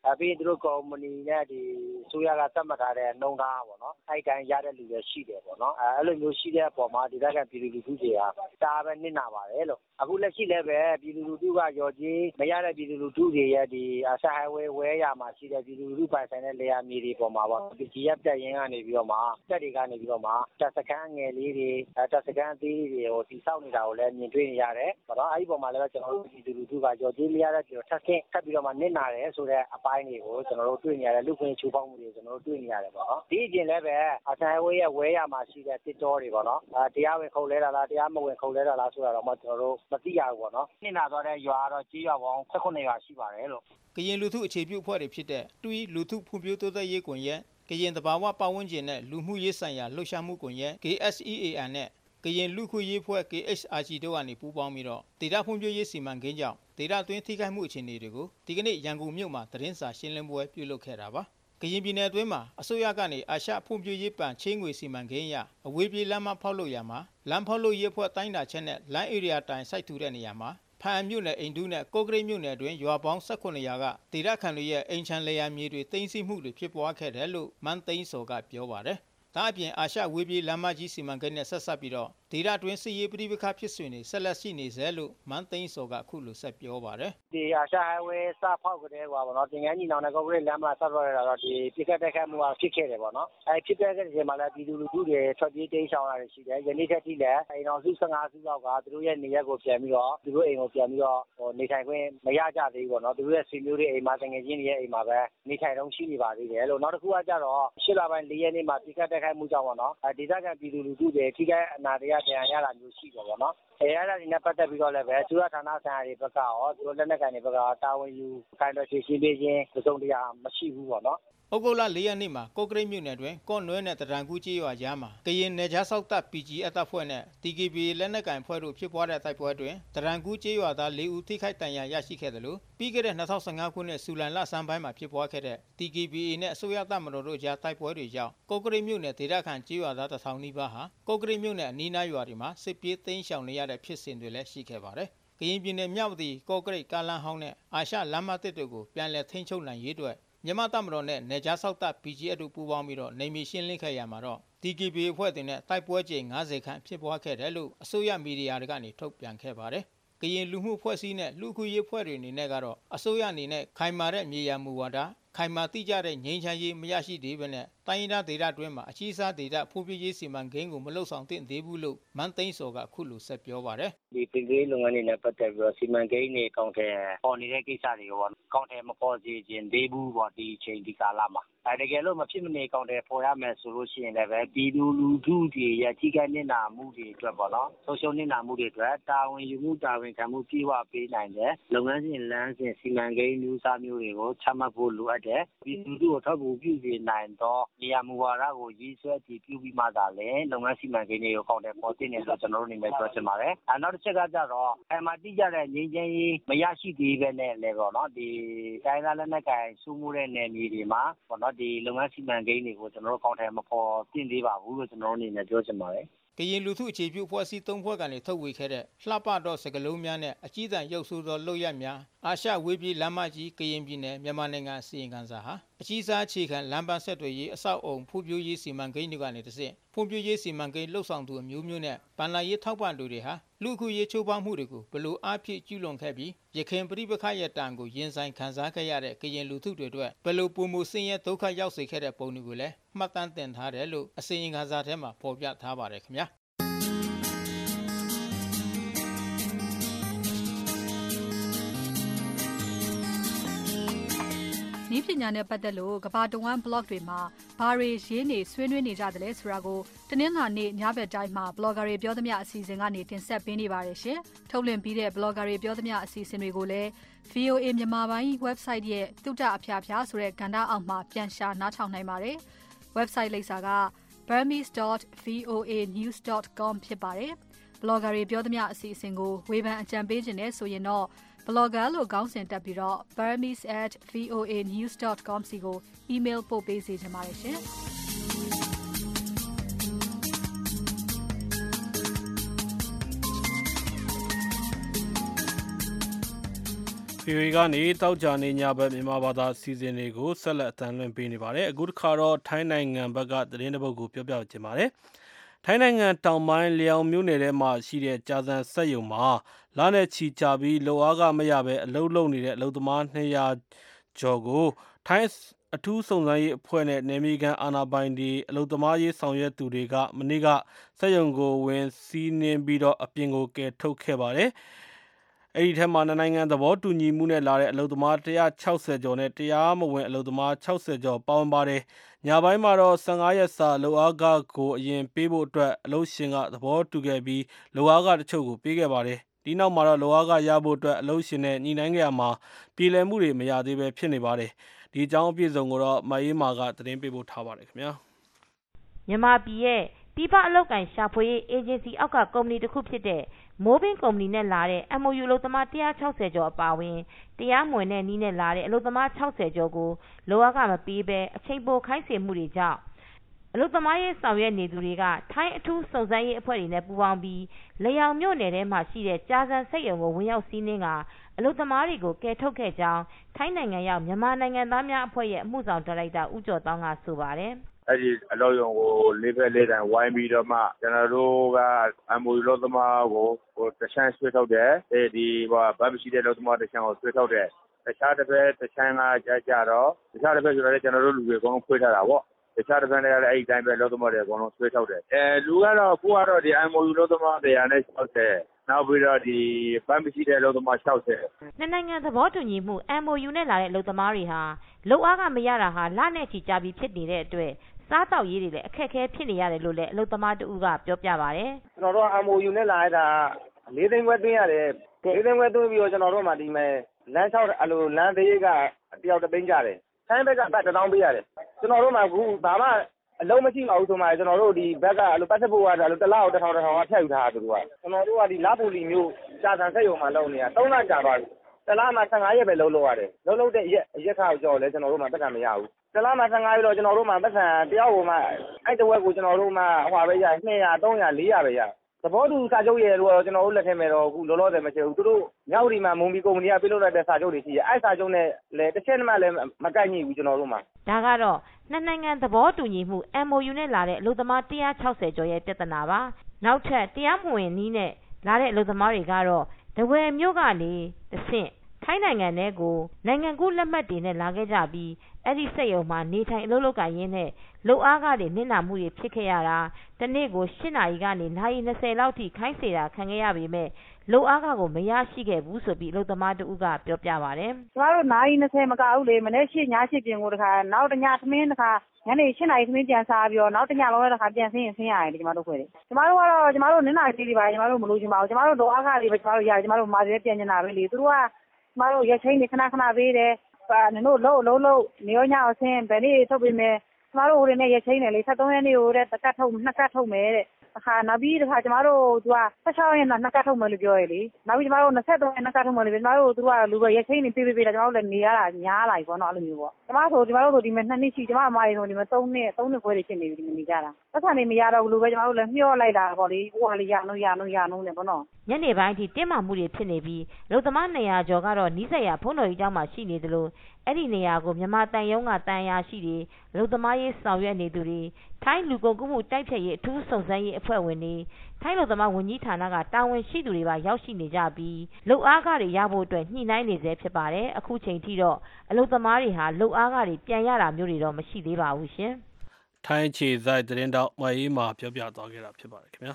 Speaker 10: ပြီးသူတို့ကုမ္ပဏီနဲ့ဒီဆိုရကသတ်မှတ်ထားတဲ့နှုံးသားပေါ့နော်အဲ့တိုင်းရတဲ့လူတွေရှိတယ်ပေါ့နော်အဲ့လိုမျိုးရှိတဲ့အပေါ်မှာဒေသခံပြည်သူလူထုတွေကဒါပဲနစ်နာပါတယ်လို့အခုလက်ရှိလည်းပဲပြည်သူလူထုကရော်ကြီးမရတဲ့ပြည်သူလူထုတွေရဲ့ဒီအာရှဟိုင်ဝေးဝဲရမှာရှိတဲ့ပြည်သူလူထုပိုင်ဆိုင်တဲ့လေယာဉ်မြေတွေပေါ်မှာပေါ့ဒီကြီးရတက်ရင်ကနေပြီးတော့မှတက်တွေကနေပြီးတော့မှတက်စခန်းငယ်လေးတွေတက်စခန်းသေးတွေကိုတိစောက်နေတာကိုလည်းမြင်တွေ့နေရတယ်ပေါ့နော်အဲ့ဒီပေါ်မှာလည်းကျွန်တော်တို့ပြည်သူလူထုကရော်ကြီးမရတဲ့ပြီးတော့ထပ်ပြီးတော့မှနစ်နာတယ်ဆိုတဲ့အပိုင်းတွေကိုကျွန်တော်တို့တွေ့နေရတယ်လူခွင့်ချိုးဖောက်မှုတွေကျွန်တော်တို့တွေ့နေရတယ်ပေါ့နော်ဒီအပြင်လည်းပဲအာရှဟိုင်ဝေးရဲ့ဝဲရမှာရှိတဲ့တစ်တော်တွေပေါ့နော်တရားဝင်ခုတ်လဲတာလားတရားမဝင်ခုတ်လဲတာလားဆိုတာတော့မှကျွန်တော်တို့မသိရဘူးပေါ့နော်နစ်နာသွားတဲ့ရွာကတော့ကြေးရွာပေါင်း18ရွာရှိပါတယ်လို့
Speaker 9: ကရင်လူထုအခြေပြုအဖွဲ့တွေဖြစ်တဲ့တွီလူထုဖွံ့ဖြိုးတိုးတက်ရေးကွန်ရက်ကရင်တဘာဝပတ်ဝန်းကျင်နဲ့လူမှုရေးဆိုင်ရာလှုပ်ရှားမှုကွန်ရက် KSEAN နဲ့ကရင်လူခုရေးဖွဲ့ KHRG တို့ကနေပူးပေါင်းပြီးတော့ဒေတာဖွံ့ဖြိုးရေးစီမံကိန်းကြောင့်ဒေတာတွင်းထိခိုက်မှုအခြေအနေတွေကိုဒီကနေ့ရန်ကုန်မြို့မှာသတင်းစာရှင်းလင်းပွဲပြုလုပ်ခဲ့တာပါကရင်ပြည်နယ်အတွင်းမှာအစိုးရကနေအာရှဖွံ့ဖြိုးရေးပန်ချင်းငွေစီမံကိန်းအရအဝေးပြေးလမ်းမဖောက်လုပ်ရမှာလမ်းဖောက်လုပ်ရေးဖွဲ့တိုင်းတာချက်နဲ့လမ်းဧရိယာတိုင်စိုက်ထူတဲ့နေရာမှာဖန်မြို့နယ်အိန္ဒုနဲ့ကော့ကရိတ်မြို့နယ်အတွင်းရွာပေါင်း18ရွာကဒေသခံတွေရဲ့အိမ်ချမ်းလျာမြေတွေတင်စီမှုတွေဖြစ်ပွားခဲ့တယ်လို့မန်းသိန်းစော်ကပြောပါတယ်။ဒါအပြင်အာရှဝေးပြေးလမ်းမကြီးစီမံကိန်းနဲ့ဆက်စပ်ပြီးတော့ဒေသတွင်းစစ်ရေးပြည်ပခဖြစ်ဆွေနေဆက်လက်ရှိနေစေလို့မန်းသိန်းစော်ကအခုလိုဆက်ပြောပါတယ်
Speaker 10: ။ဒီအာရှဟိုင်ဝေးစဖောက်ကလေးပေါ့နော်တင်ငန်းညီနောင်နဲ့ကော့ကရိတ်လမ်းမဆက်သွားရတာတော့ဒီပြစ်ကတ်တက်ခတ်မှုဖြစ်ခဲ့တယ်ပေါ့နော်။အဲဒီဖြစ်ခဲ့တဲ့ချိန်မှာလည်းပြည်သူလူထုတွေထွက်ပြေးတိမ်းရှောင်လာတယ်ရှိတယ်။ယနေ့ထက်ထိလည်းအိမ်တော်စု15စုလောက်ကသူတို့ရဲ့နေရက်ကိုပြန်ပြီးတော့သူတို့အိမ်ကိုပြန်ပြီးတော့နေထိုင်ခွင့်မရကြသေးဘူးပေါ့နော်။သူတို့ရဲ့ဆွေမျိုးတွေအိမ်မှာတငယ်ချင်းတွေရဲ့အိမ်မှာပဲနေထိုင်တော့ရှိနေပါသေးတယ်လို့နောက်တစ်ခုကကြတော့8လပိုင်း4ရက်နေ့မှာပြစ်ကတ်တက်ခတ်မှုကြောင့်ပေါ့နော်။ဒေသခံပြည်သူလူထုတွေထိခိုက်အနာတရားပြန်ရတာမျိုးရှိတယ်ပေါ့နော်။အဲ့ဒါဒီနဲ့ပတ်သက်ပြီးတော့လည်းပဲသူရဌာနဆိုင်ရာတွေဘက်ကရောသူတို့လက်နက်ကိုင်တွေဘက်ကတာဝန်ယူခိုင်တော်ရှင်းပေးခြင်းသုံးတရားမရှိဘူးပေါ့နော်
Speaker 9: ဩဂုတ်လ4ရက်နေ့မှာကော့ကရိတ်မြို့နယ်တွင်ကော့နွဲနဲ့တရန်ကူးကျေးရွာကြားမှာကရင်နယ်ခြားစောက်တပ် PGF တပ်ဖွဲ့နဲ့ TKB လက်နက်ကိုင်ဖွဲ့တို့ဖြစ်ပွားတဲ့တိုက်ပွဲတွင်တရန်ကူးကျေးရွာသား4ဦးထိခိုက်ဒဏ်ရာရရှိခဲ့တယ်လို့ပြီးခဲ့တဲ့2015ခုနှစ်ဇူလိုင်လဆန်းပိုင်းမှာဖြစ်ပွားခဲ့တဲ့ TKB နဲ့အစိုးရတပ်မတော်တို့ကြားတိုက်ပွဲတွေကြောင့်ကော့ကရိတ်မြို့နယ်ဒေသခံကျေးရွာသား1000နီးပါးဟာကော့ကရိတ်မြို့နယ်အနီးနားရွာတွေမှာစစ်ပြေးသိမ်းရှောင်နေရတဲ့ဖြစ်စဉ်တွေလည်းရှိခဲ့ပါတယ်ကရင်ပြည်နယ်မြောက်သည်ကော့ကရိတ်ကားလမ်းဟောင်းနဲ့အာရှလမ်းမသစ်တို့ကိုပြန်လည်ထိန်းချုပ်နိုင်ရေးအတွက်မြန်မာတပ်မတော်နဲ့နယ်ခြားစောက်တပ် PGF တို့ပူးပေါင်းပြီးတော့နေမီရှင်းလင်းခဲ့ရမှာတော့ TKB အဖွဲ့တွေနဲ့တိုက်ပွဲကြိမ်90ခန့်ဖြစ်ပွားခဲ့တယ်လို့အစိုးရမီဒီယာတွေကနေထုတ်ပြန်ခဲ့ပါတယ်။ကရင်လူမှုဖွဲ့စည်းနဲ့လူခုရေးဖွဲ့တွေအနေနဲ့ကတော့အစိုးရအနေနဲ့ခိုင်မာတဲ့မြေယာမူဝါဒခိုင်မာတိကျတဲ့ငြိမ်းချမ်းရေးမရရှိသေးဘဲနဲ့တိုင်းရင်းသားဒေသတွင်းမှာအကြီးစားဒေသဖွံ့ဖြိုးရေးစီမံကိန်းကိုမလှုပ်ဆောင်သင့်သေးဘူးလို့မန်းသိန်းစော်ကအခုလိုဆက်ပြောပါတယ်
Speaker 10: ။ဒီပြည်ရေးလုပ်ငန်းတွေနဲ့ပတ်သက်ပြီးတော့စီမံကိန်းတွေကောင်းတယ်ပေါ်နေတဲ့ကိစ္စတွေကိုပေါ့ကောင်းတယ်မပေါ်စေခြင်းသေးဘူးပေါ့ဒီချိန်ဒီကာလမှာတကယ်လို့မဖြစ်မနေကောင်းတယ်ပေါ်ရမယ်ဆိုလို့ရှိရင်လည်းပဲပြည်သူလူထုတွေရဲ့ထိခိုက်နစ်နာမှုတွေအတွက်ပေါ့နော်ဆုံးရှုံးနစ်နာမှုတွေအတွက်တာဝန်ယူမှုတာဝန်ခံမှုပြည့်ဝပေးနိုင်တယ်လုပ်ငန်းစဉ်လမ်းစဉ်စီမံကိန်းမျိုးစားမျိုးတွေကိုချမှတ်ဖို့လိုအပ်တယ်ပြည်သူတို့ထောက်ကူပြုစေနိုင်တော့နေရာမူဝါဒကိုရည်ဆွဲတည်ပြုပြီးမှသာလေလုပ်ငန်းစီမံကိန်းတွေကိုကောင်းတယ်ပေါ်တင်နေလို့ကျွန်တော်တို့အနေနဲ့ပြောချင်ပါတယ်နောက်တစ်ချက်ကကြတော့အမှတိကျတဲ့ငြိမ်းချမ်းရေးမရရှိသေးပဲနဲ့လေပေါ့နော်ဒီတိုင်းသားလက်နက်ကိုင်စုမှုတဲ့နယ်မြေတွေမှာပေါ့နော်ဒီလုပ်ငန်းစီမံကိန်းတွေကိုကျွန်တော်တို့ကောင်းတယ်မပေါ်တင်သေးပါဘူးလို့ကျွန်တော်တို့အနေနဲ့ပြောချင်ပါတယ်
Speaker 9: ကရင်လူထုအခြေပြုဖွဲ့စည်း3ဖွဲ့ကနေထုတ်ဝေခဲ့တဲ့လှပတော့စကလုံးများနဲ့အကြီးတန်းရုပ်ဆိုးသောလုပ်ရများအာရှဝေးပြေးလမ်းမကြီးကရင်ပြည်နယ်မြန်မာနိုင်ငံစီရင်ခံစာဟာအကြီးစားအခြေခံလမ်းပန်းဆက်သွယ်ရေးအဆောက်အုံဖွံ့ဖြိုးရေးစီမံကိန်းတွေကနေတစ်ဆင့်ဖွံ့ဖြိုးရေးစီမံကိန်းလှုပ်ဆောင်သူအမျိုးမျိုးနဲ့ဗန်လာရေးထောက်ပံ့သူတွေဟာလူခုရေးချိုးဖောက်မှုတွေကိုဘလို့အားဖြည့်ကျူးလွန်ခဲ့ပြီးရခိုင်ပြည်ပခတ်ရတံကိုရင်ဆိုင်ခံစားခဲ့ရတဲ့ကရင်လူထုတွေအတွက်ဘလို့ပုံမှုဆင်းရဲဒုက္ခရောက်စေခဲ့တဲ့ပုံတွေကိုလည်းမှတ်တမ်းတင်ထားတယ်လို့အစီရင်ခံစာထဲမှာဖော်ပြထားပါတယ်ခင်ဗျာ
Speaker 5: နည်းပညာနဲ့ပတ်သက်လို့ကဘာတဝမ်း blog တွေမှာဘာတွေရေးနေဆွေးနွေးနေကြတယ်လဲဆိုတာကိုတနင်္လာနေ့ညဘက်တိုင်းမှာ blogger တွေပြောသမျှအစီအစဉ်ကနေတင်ဆက်ပေးနေပါတယ်ရှင်။ထုတ်လွှင့်ပြီးတဲ့ blogger တွေပြောသမျှအစီအစဉ်တွေကိုလည်း VOA မြန်မာပိုင်း website ရဲ့တုတအဖျားဖျားဆိုတဲ့ကဏ္ဍအောက်မှာပြန်ရှာနားထောင်နိုင်ပါတယ်။ website လိပ်စာက burmese.voanews.com ဖြစ်ပါတယ်။ blogger တွေပြောသမျှအစီအစဉ်ကိုဝေဖန်အကြံပေးခြင်းနဲ့ဆိုရင်တော့blogger လို့ခေါင်းစဉ်တက်ပြီးတော့ burmese@voanews.com စီကို email ပို့ပေးစေချင်ပါတယ်ရှင်။
Speaker 2: VOA ကနေတောက်ကြနေညဘက်မြန်မာဘာသာစီစဉ်တွေကိုဆက်လက်အသံလွှင့်ပေးနေပါတယ်အခုတစ်ခါတော့ထိုင်းနိုင်ငံဘက်ကသတင်းတစ်ပုဒ်ကိုပြောပြချင်ပါတယ်ထိုင်းနိုင်ငံတောင်ပိုင်းလျောင်မြို့နယ်ထဲမှာရှိတဲ့ကြာစံစက်ရုံမှာလနဲ့ချီကြပြီးလုံအားကမရပဲအလုပ်လုပ်နေတဲ့အလုပ်သမား200ကျော်ကိုထိုင်းအထူးစုံစမ်းရေးအဖွဲ့နဲ့နယ်မြေခံအာဏာပိုင်တွေအလုပ်သမားရေးဆောင်ရွက်သူတွေကမနေ့ကစက်ရုံကိုဝင်စီးနင်းပြီးတော့အပြင်ကိုကယ်ထုတ်ခဲ့ပါတယ်အဲ့ဒီထဲမှာနိုင်ငံသဘောတူညီမှုနဲ့လာတဲ့အလုပ်သမား160ကျော်နဲ့တရားမဝင်အလုပ်သမား60ကျော်ပါဝင်ပါတယ်။ညပိုင်းမှာတော့15ရက်စာလုပ်အားခကိုအရင်ပေးဖို့အတွက်အလုပ်ရှင်ကသဘောတူခဲ့ပြီးလုပ်အားခတချို့ကိုပေးခဲ့ပါတယ်။ဒီနောက်မှာတော့လုပ်အားခရဖို့အတွက်အလုပ်ရှင်နဲ့ညှိနှိုင်းကြရမှာပြည်လည်မှုတွေမရသေးပဲဖြစ်နေပါတယ်။ဒီအကြောင်းအပြည့်စုံကိုတော့မအေးမာကသတင်းပေးပို့ထားပါတယ်ခင်ဗျာ
Speaker 11: ။မြန်မာပြည်ရဲ့ပြည်ပအလုပ်ကိုင်ရှာဖွေရေးအေဂျင်စီအောက်ကကုမ္ပဏီတစ်ခုဖြစ်တဲ့မိုးဘင်းကုမ္ပဏီနဲ့လာတဲ့ MOU အလုပ်သမား160ကျော်အပါအဝင်တရားမဝင်တဲ့နည်းနဲ့လာတဲ့အလုပ်သမား60ကျော်ကိုလုပ်အားခမပေးဘဲအချိန်ပိုခိုင်းစေမှုတွေကြောင့်အလုပ်သမားရေးဆောင်ရွက်နေသူတွေကထိုင်းအထူးစုံစမ်းရေးအဖွဲ့တွေနဲ့ပူးပေါင်းပြီးလျောင်မြို့နယ်ထဲမှာရှိတဲ့ကြာစံစက်ရုံကိုဝင်ရောက်စီးနင်းကအလုပ်သမားတွေကိုကယ်ထုတ်ခဲ့ကြောင်းထိုင်းနိုင်ငံရောက်မြန်မာနိုင်ငံသားများအဖွဲ့ရဲ့အမှုဆောင်ဒါရိုက်တာဦးကျော်တောင်းကဆိုပါတယ်
Speaker 12: အဲ့ဒီအလုပ်ရုံကိုလေးဖက်လေးတန်ဝိုင်းပြီးတော့မှကျွန်တော်တို့က MOU လို့သမားကိုတခြားဆွဲထုတ်တယ်ဒီဘာမရှိတဲ့လို့သမားတခြားကိုဆွဲထုတ်တယ်တခြားတစ်ဖက်တခြားကကြတော့တခြားတစ်ဖက်ဆိုတော့ကျွန်တော်တို့လူတွေအကုန်လုံးဖွေးထားတာပေါ့တခြားတစ်ဖက်လည်းအဲ့ဒီတိုင်းပဲလို့သမားတွေအကုန်လုံးဆွဲထုတ်တယ်လူကတော့အခုကတော့ဒီ MOU လို့သမား160နောက်ပြီးတော့ဒီဘတ်မရှိတဲ့လို့သမား60
Speaker 11: နှစ်နိုင်ငံသဘောတူညီမှု MOU နဲ့လာတဲ့အလုပ်သမားတွေဟာလုပ်အားကမရတာဟာလနဲ့ချီကြာပြီးဖြစ်နေတဲ့အတွက်စားတောက်ရေးတွေလည်းအခက်အခဲဖြစ်နေရတယ်လို့လည်းအလုပ်သမားတဦးကပြောပြပါတယ်
Speaker 10: ကျွန်တော်တို့ MOU နဲ့လာရတာ4သိန်းခွဲသွင်းရတယ်4သိန်းခွဲသွင်းပြီးတော့ကျွန်တော်တို့မှဒီမဲ့လမ်း6အဲ့လိုလမ်းသေးကတယောက်3သိန်းကြတယ်ဆိုင်းဘက်ကပတ်1000ပေးရတယ်ကျွန်တော်တို့မှအခုဘာမှအလုံးမရှိပါဘူးဆိုမှကျွန်တော်တို့ဒီဘက်ကအဲ့လိုပတ်သက်ဖို့ကတော့တစ်လောက်1000ကဖြတ်ယူထားတာသူတို့ကကျွန်တော်တို့ကဒီလာပူလီမျိုးကြာစံဆက်ရုံမှာလုပ်နေတာ3လကြာပါပြီတစ်လမှာ15ရက်ပဲလုပ်ရတယ်လုပ်တဲ့ရက်ခါကြော်လဲကျွန်တော်တို့မှပတ်ကမရဘူးတစ်လမှာ15ရက်တော့ကျွန်တော်တို့မှပတ်စံတယောက်ဟိုမှအဲ့တဝက်ကိုကျွန်တော်တို့မှဟွာပဲရ200 300 400ပဲရသဘောတူစာချုပ်ရဲ့တော့ကျွန်တော်တို့လက်ထဲမှာတော့အခုလောလောဆယ်မရှိဘူးသူတို့မြောက်ဒီမှာမုံဘီကုမ္ပဏီကပြုလုပ်လိုက်တဲ့စာချုပ်တွေရှိတယ်အဲ့စာချုပ်နဲ့လည်းတစ်ချက်မှလည်းမကိုက်ညှိဘူးကျွန်တော်တို့မှာ
Speaker 11: ဒါကတော့နှစ်နိုင်ငံသဘောတူညီမှု MOU နဲ့လာတဲ့အလုပ်သမား160ကျော်ရဲ့ပြဿနာပါနောက်ထပ်တရားမဝင်နည်းနဲ့လာတဲ့အလုပ်သမားတွေကတော့တဝယ်မြို့ကနေတဆင့်ထိုင်းနိုင်ငံထဲကိုနိုင်ငံကူးလက်မှတ်တွေနဲ့လာခဲ့ကြပြီးအဲ့ဒီစက်ရုံမှာနေထိုင်အလုပ်လုပ်ကိုင်ရင်းနဲ့လုပ်အားကတွေနစ်နာမှုတွေဖြစ်ခဲ့ရတာတနေ့ကို8နာရီကနေနာရီ20လောက်ထိခိုင်းစေတာခံခဲ့ရပေမဲ့လုပ်အားကကိုမရရှိခဲ့ဘူးဆိုပြီးအလုပ်သမားတို့ကပြောပြပါတယ်
Speaker 13: ကျမတို့နာရီ20မကဘူးလေမနေ့8ည8ပြင်ကိုတခါနောက်တညသမင်းတခါညနေ8နာရီသမင်းပြန်စားပြီးတော့နောက်တညလုံးလည်းတခါပြန်ဆင်းရတယ်ကျမတို့ခွဲတယ်ကျမတို့ကတော့ကျမတို့နင်းနာကြီးတွေပါကျမတို့မလို့ချင်ပါဘူးကျမတို့လုပ်အားကတွေပဲကျမတို့ရတယ်ကျမတို့မာသေးပြန်နေတာပဲလေသူတို့ကကျမတို့ရက်ချင်းနေခဏပေးတယ်နင်တို့လုံးနေရောညအောင်ဆင်းဘယ်နေ့ထုတ်ပေးမယ်ကျမတို့ဟိုနေ့ရက်ချင်းနေလေ73ရက်နေ့ဟိုတဲ့2ကတ်ထုတ်မယ်တဲ့အခါနောက်ပြီးတခါကျမတို့သူက16ရက်2ကတ်ထုတ်မယ်လို့ပြောရလေနောက်ပြီးကျမတို့23ရက်2ကတ်ထုတ်မယ်လို့ကျမတို့သူကလူပဲရက်ချင်းနေပေးတာကျမတို့လည်းနေရတာညားလာပြီပေါ့နော်အဲ့လိုမျိုးပေါ့ကျမတို့ဒီမဲ့2နှစ်ရှိကျမအမတွေဆိုဒီမဲ့3နှစ်ခွဲတွေဖြစ်နေပြီဒီနေကြတာပတ်စံနေမရတော့ဘူးလို့ပဲကျမတို့လည်းမျှော့လိုက်တာပေါ့လေဟိုကလေးရနှုန်းနဲ့ပေါ့နော်
Speaker 11: ညနေပိုင်းထိတင်းမာမှုတွေဖြစ်နေပြီးလူသမား200ကျော်ကတော့နီးစပ်ရာဖုန်းတော်ကြီးကျောင်းမှာရှိနေသလိုအဲ့ဒီနေရာကိုမြန်မာတန်ယုံကတန်ရာရှိတွေလူသမားရေးဆောင်ရွက်နေသူတွေထိုင်းလူကုန်ကူးမှုတိုက်ဖျက်ရေးအထူးစုံစမ်းရေးအဖွဲ့ဝင်တွေထိုင်းလူသမားဝန်ကြီးဌာနကတာဝန်ရှိသူတွေပါရောက်ရှိနေကြပြီးလူအားကားတွေရဖို့အတွက်ညှိနှိုင်းနေစေဖြစ်ပါတယ်အခုချိန်ထိတော့အလူသမားတွေဟာလူအားကားတွေပြန်ရတာမျိုးတွေတော့မရှိသေးပါဘူးရှင်
Speaker 2: ထိုင်းခြေဆိုင်သတင်းတောက်မအေးမှာပြောပြသွားခဲ့တာဖြစ်ပါတယ်ခင်ဗျာ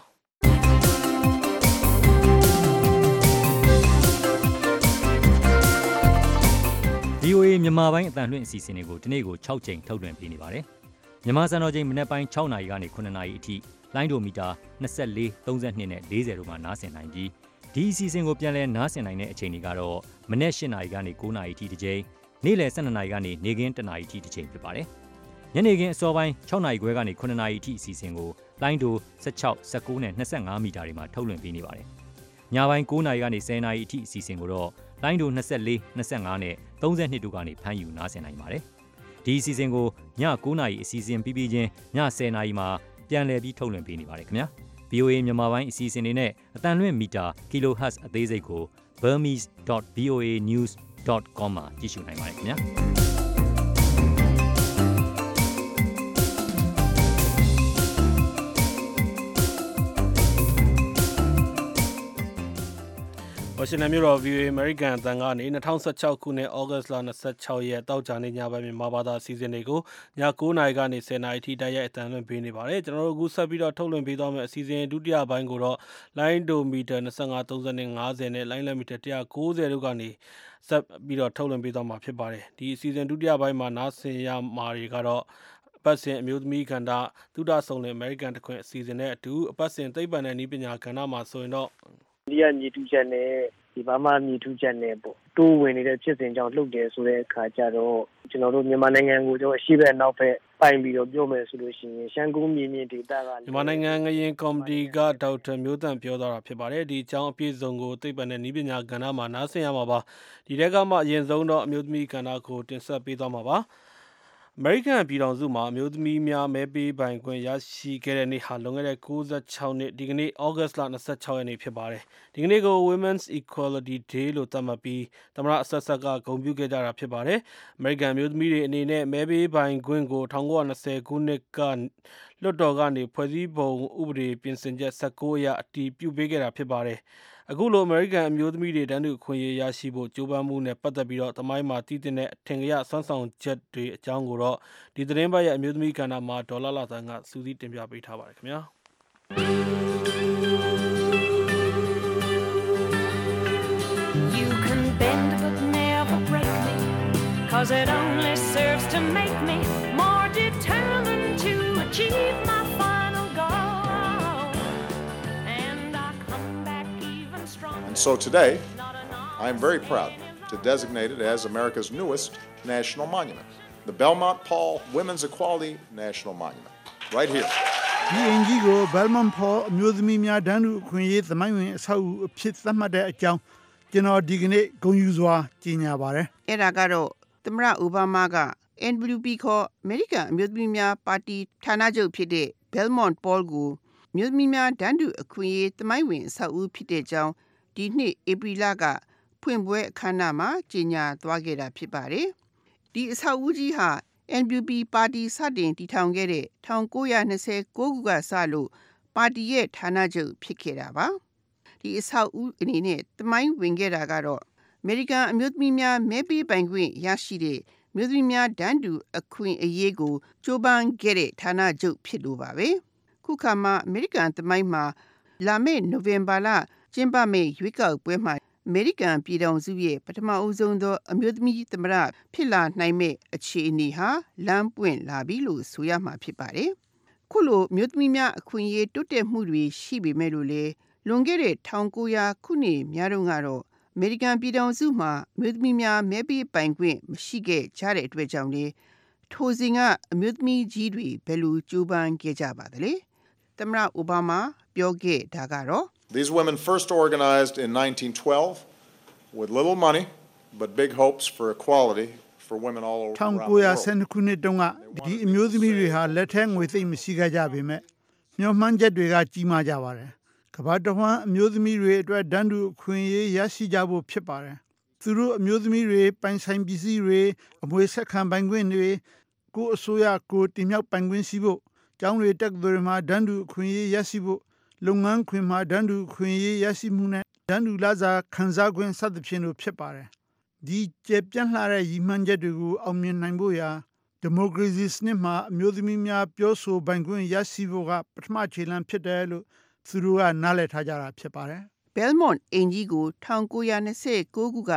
Speaker 3: VOA မြန်မာပိုင်းအတန်လွှင့်အစီအစဉ်တွေကိုဒီနေ့ကို6ချိန်ထုတ်လွှင့်ပေးနေပါတယ်။မြန်မာစံတော်ချိန်မနေ့ပိုင်း6နာရီကနေ9နာရီအထိလိုင်းဒိုမီတာ24 32နဲ့40တို့မှာနားဆင်နိုင်ပြီးဒီအစီအစဉ်ကိုပြန်လည်နားဆင်နိုင်တဲ့အချိန်တွေကတော့မနေ့8နာရီကနေ9နာရီအထိတစ်ချိန်နေ့လယ်12နာရီကနေနေ့ခင်း1နာရီအထိတစ်ချိန်ဖြစ်ပါတယ်။ညနေခင်းအစောပိုင်း6နာရီခွဲကနေ9နာရီအထိအစီအစဉ်ကိုလိုင်းဒို16 19နဲ့25မီတာတွေမှာထုတ်လွှင့်ပေးနေပါတယ်။ညပိုင်း9နာရီကနေ10နာရီအထိအစီအစဉ်ကိုတော့လိုင်းဒို24 25နဲ့32တို့ကနေဖမ်းယူနားဆင်နိုင်ပါတယ်။ဒီအစီအစဉ်ကိုည9နာရီအစီအစဉ်ပြီးချင်းည10နာရီမှာပြန်လည်ပြီးထုတ်လွှင့်ပေးနေပါတယ်ခင်ဗျာ။ VOA မြန်မာပိုင်းအစီအစဉ်တွေနဲ့အတန်လွှင့်မီတာ kHz အသေးစိတ်ကို burmese.voanews
Speaker 14: voathai.com မှာကြည့်ရှုနိုင်ပါတယ်ခင်ဗျာ
Speaker 2: ဝါရှင်တန်မြို့တော် VOA American အသံကနေ2016ခုနှစ်ဩဂတ်စ်လ26ရက်တောက်ကြနေ့ညပိုင်းမြန်မာဘာသာအစီအစဉ်တွေကိုည9:00နာရီကနေ10:00နာရီထိတိုက်ရိုက်အသံလွှင့်ပေးနေပါတယ်ကျွန်တော်တို့အခုဆက်ပြီးတော့ထုတ်လွှင့်ပေးသွားမယ့်အစီအစဉ်ဒုတိယပိုင်းကိုတော့လိုင်းဒိုမီတာ25 30နဲ့50နဲ့လိုင်းလက်မီတာ190တို့ကနေဆက်ပြီးတော့ထုတ်လွှင့်ပေးသွားမှာဖြစ်ပါတယ်ဒီအစီအစဉ်ဒုတိယပိုင်းမှာနားဆင်ရမှာတွေကတော့အပတ်စဉ်အမျိုးသမီးကဏ္ဍသုဒဆောင်လင် American တခွင်အစီအစဉ်နဲ့အတူအပတ်စဉ်သိပ္ပံနဲ့နည်းပညာကဏ္ဍမှာဆိုရင်တော့
Speaker 4: ဒီကမြေတူချက်နဲ့ဒီဘာမှမြေတူချက်နဲ့ပေါ့တိုးဝင်နေတဲ့ဖြစ်စဉ်ကြောင့်လှုပ်တယ်ဆိုတဲ့အခါကျတော့ကျွန်တော်တို့မြန်မာနိုင်ငံကိုကျွန်တော်အရှိဘက်နောက်ဘက်ပိုင်ပြီးတော့ပြောမယ်ဆိုလို့ရှိရင်ရှမ်းကုန်းမြေမြင့်ဒေသက
Speaker 2: မြန်မာနိုင်ငံငရင်ကော်မတီကဒေါက်တာမျိုးတန့်ပြောသွားတာဖြစ်ပါတယ်ဒီအကြောင်းအပြည့်စုံကိုသိပ္ပံနဲ့နည်းပညာကဏ္ဍမှာနားဆင်ရမှာပါဒီတက်ကမှအရင်ဆုံးတော့အမျိုးသမီးကဏ္ဍကိုတင်ဆက်ပေးသွားမှာပါအမေရိကန်ပြည်ထောင်စုမှာအမျိုးသမီးများမဲပေးပိုင်ခွင့်ရရှိခဲ့တဲ့နေ့ဟာလွန်ခဲ့တဲ့96နှစ်ဒီကနေ့ဩဂတ်စ်လ26ရက်နေ့ဖြစ်ပါတယ်ဒီကနေ့ကို Women's Equality Day လို့သတ်မှတ်ပြီးသမ္မတအဆက်ဆက်ကဂုဏ်ပြုခဲ့ကြတာဖြစ်ပါတယ်အမေရိကန်အမျိုးသမီးတွေအနေနဲ့မဲပေးပိုင်ခွင့်ကို1920ခုနှစ်ကလွှတ်တော်ကနေဖွဲ့စည်းပုံဥပဒေပြင်ဆင်ချက်19အရအတည်ပြုပေးခဲ့တာဖြစ်ပါတယ်အခုလိုအမေရိကန်အမျိုးသမီးတွေတန်းတူအခွင့်အရေးရရှိဖို့ကြိုးပမ်းမှုနဲ့ပတ်သက်ပြီးတော့သမိုင်းမှာတည်တဲ့အထင်ကြီးဆွမ်းဆောင်ချက်တွေအကြောင်းကိုတော့ဒီသတင်းပတ်ရဲ့အမျိုးသမီးကဏ္ဍမှာဒေါ်လာလာသန်းကစူးစီးတင်ပြပေးထားပါတယ်ခင်ဗျာ
Speaker 15: You can bend but never break me cause it only serves to make me more determined to achieve my final goal and I come back even stronger
Speaker 16: And so today I am very proud to designate it as America's newest national monument, the Belmont Paul Women's Equality National Monument, right here.
Speaker 17: ဒီအင်ဂျီကို Belmont Paul အမျိုးသမီးများတန်းတူအခွင့်အရေးသမိုင်းဝင်အဆောက်အဦအဖြစ်သတ်မှတ်တဲ့အကြောင်းကျွန်တော်ဒီကနေ့ဂုဏ်ယူစွာကြေညာပါတယ်
Speaker 18: ။အဲ့ဒါကတော့သမ္မတအိုဘားမားက NWP ခေါ် American အမျိုးသမီးများပါတီဌာနချုပ်ဖြစ်တဲ့ Belmont Paul ကိုအမျိုးသမီးများတန်းတူအခွင့်အရေးသမိုင်းဝင်အဆောက်အဦဖြစ်တဲ့အကြောင်းဒီနှစ်ဧပြီလကဖွင့်ပွဲအခမ်းအနားမှာကြေညာသွားခဲ့တာဖြစ်ပါတယ်။ဒီအဆောက်အဦကြီးဟာ NWP ပါတီစတင်တည်ထောင်ခဲ့တဲ့1929ခုကစလို့ပါတီရဲ့ဌာနချုပ်ဖြစ်ခဲ့တာပါ။ဒီအဆောက်အဦအနေနဲ့သမိုင်းဝင်ခဲ့တာကတော့အမေရိကန်အမျိုးသမီးများမဲပေးပိုင်ခွင့်ရရှိတဲ့မျိုးသမီးများတန်းတူအခွင့်အရေးကိုကြိုးပမ်းခဲ့တဲ့ဌာနချုပ်ဖြစ်လို့ပါပဲ။ခုခါမှာအမေရိကန်သမိုင်းမှာလာမယ့်နိုဝင်ဘာလကျင်းပမယ့်ရွေးကောက်ပွဲမှာအမေရိကန်ပြည်ထောင်စုရဲ့ပထမအဆုံးသောအမျိုးသမီးသမ္မတဖြစ်လာနိုင်မယ့်အခြေအနေဟာလမ်းပွင့်လာပြီလို့ဆိုရမှာဖြစ်ပါတယ်။ခုလိုမျိုးသမီးများအခွင့်အရေးတိုးတက်မှုတွေရှိပေမဲ့လို့လေလွန်ခဲ့တဲ့1900ခုနှစ်များတုန်းကတော့အမေရိကန်ပြည်ထောင်စုမှာအမျိုးသမီးများမဲပေးပိုင်ခွင့်မရှိခဲ့ကြတဲ့အတွက်ကြောင့်လေထိုစဉ်ကအမျိုးသမီးကြီးတွေဘယ်လိုကြိုးပမ်းခဲ့ကြပါသလဲ။သမ္မတအိုဘားမားပြောခဲ့တာကတော့
Speaker 16: These women first organized in 1912 with little money but big hopes for equality for women all over the world.
Speaker 17: 1912ခုနှစ်တုန်းကဒီအမျိုးသမီးတွေဟာလက်ထက်ငွေသိမ့်မရှိခဲ့ကြပေမဲ့မျှော်မှန်းချက်တွေကကြီးမားကြပါတယ်။ကမ္ဘာတစ်ဝန်းအမျိုးသမီးတွေအတွက်တန်းတူအခွင့်အရေးရရှိကြဖို့ဖြစ်ပါတယ်။သူတို့အမျိုးသမီးတွေပိုင်ဆိုင်ပစ္စည်းတွေအမွေဆက်ခံပိုင်ခွင့်တွေကိုအစိုးရကိုတင်မြှောက်ပိုင်ခွင့်ရှိဖို့ကျောင်းတွေတက္ကသိုလ်တွေမှာတန်းတူအခွင့်အရေးရရှိဖို့လုပ်ငန်းခွင်မှာတန်းတူအခွင့်အရေးရရှိမှုနဲ့တန်းတူလစာခံစားခွင့်စသဖြင့်တို့ဖြစ်ပါတယ်။ဒီကျေပြန့်လှတဲ့ရည်မှန်းချက်တွေကိုအောင်မြင်နိုင်ဖို့ရာဒီမိုကရေစီစနစ်မှာအမျိုးသမီးများပြောဆိုပိုင်ခွင့်ရရှိဖို့ကပထမခြေလှမ်းဖြစ်တယ်လို့သူတို့ကနားလည်ထားကြတာဖြစ်ပါတယ်
Speaker 18: ။ Belmont အင်ကြီးကို1929ခုက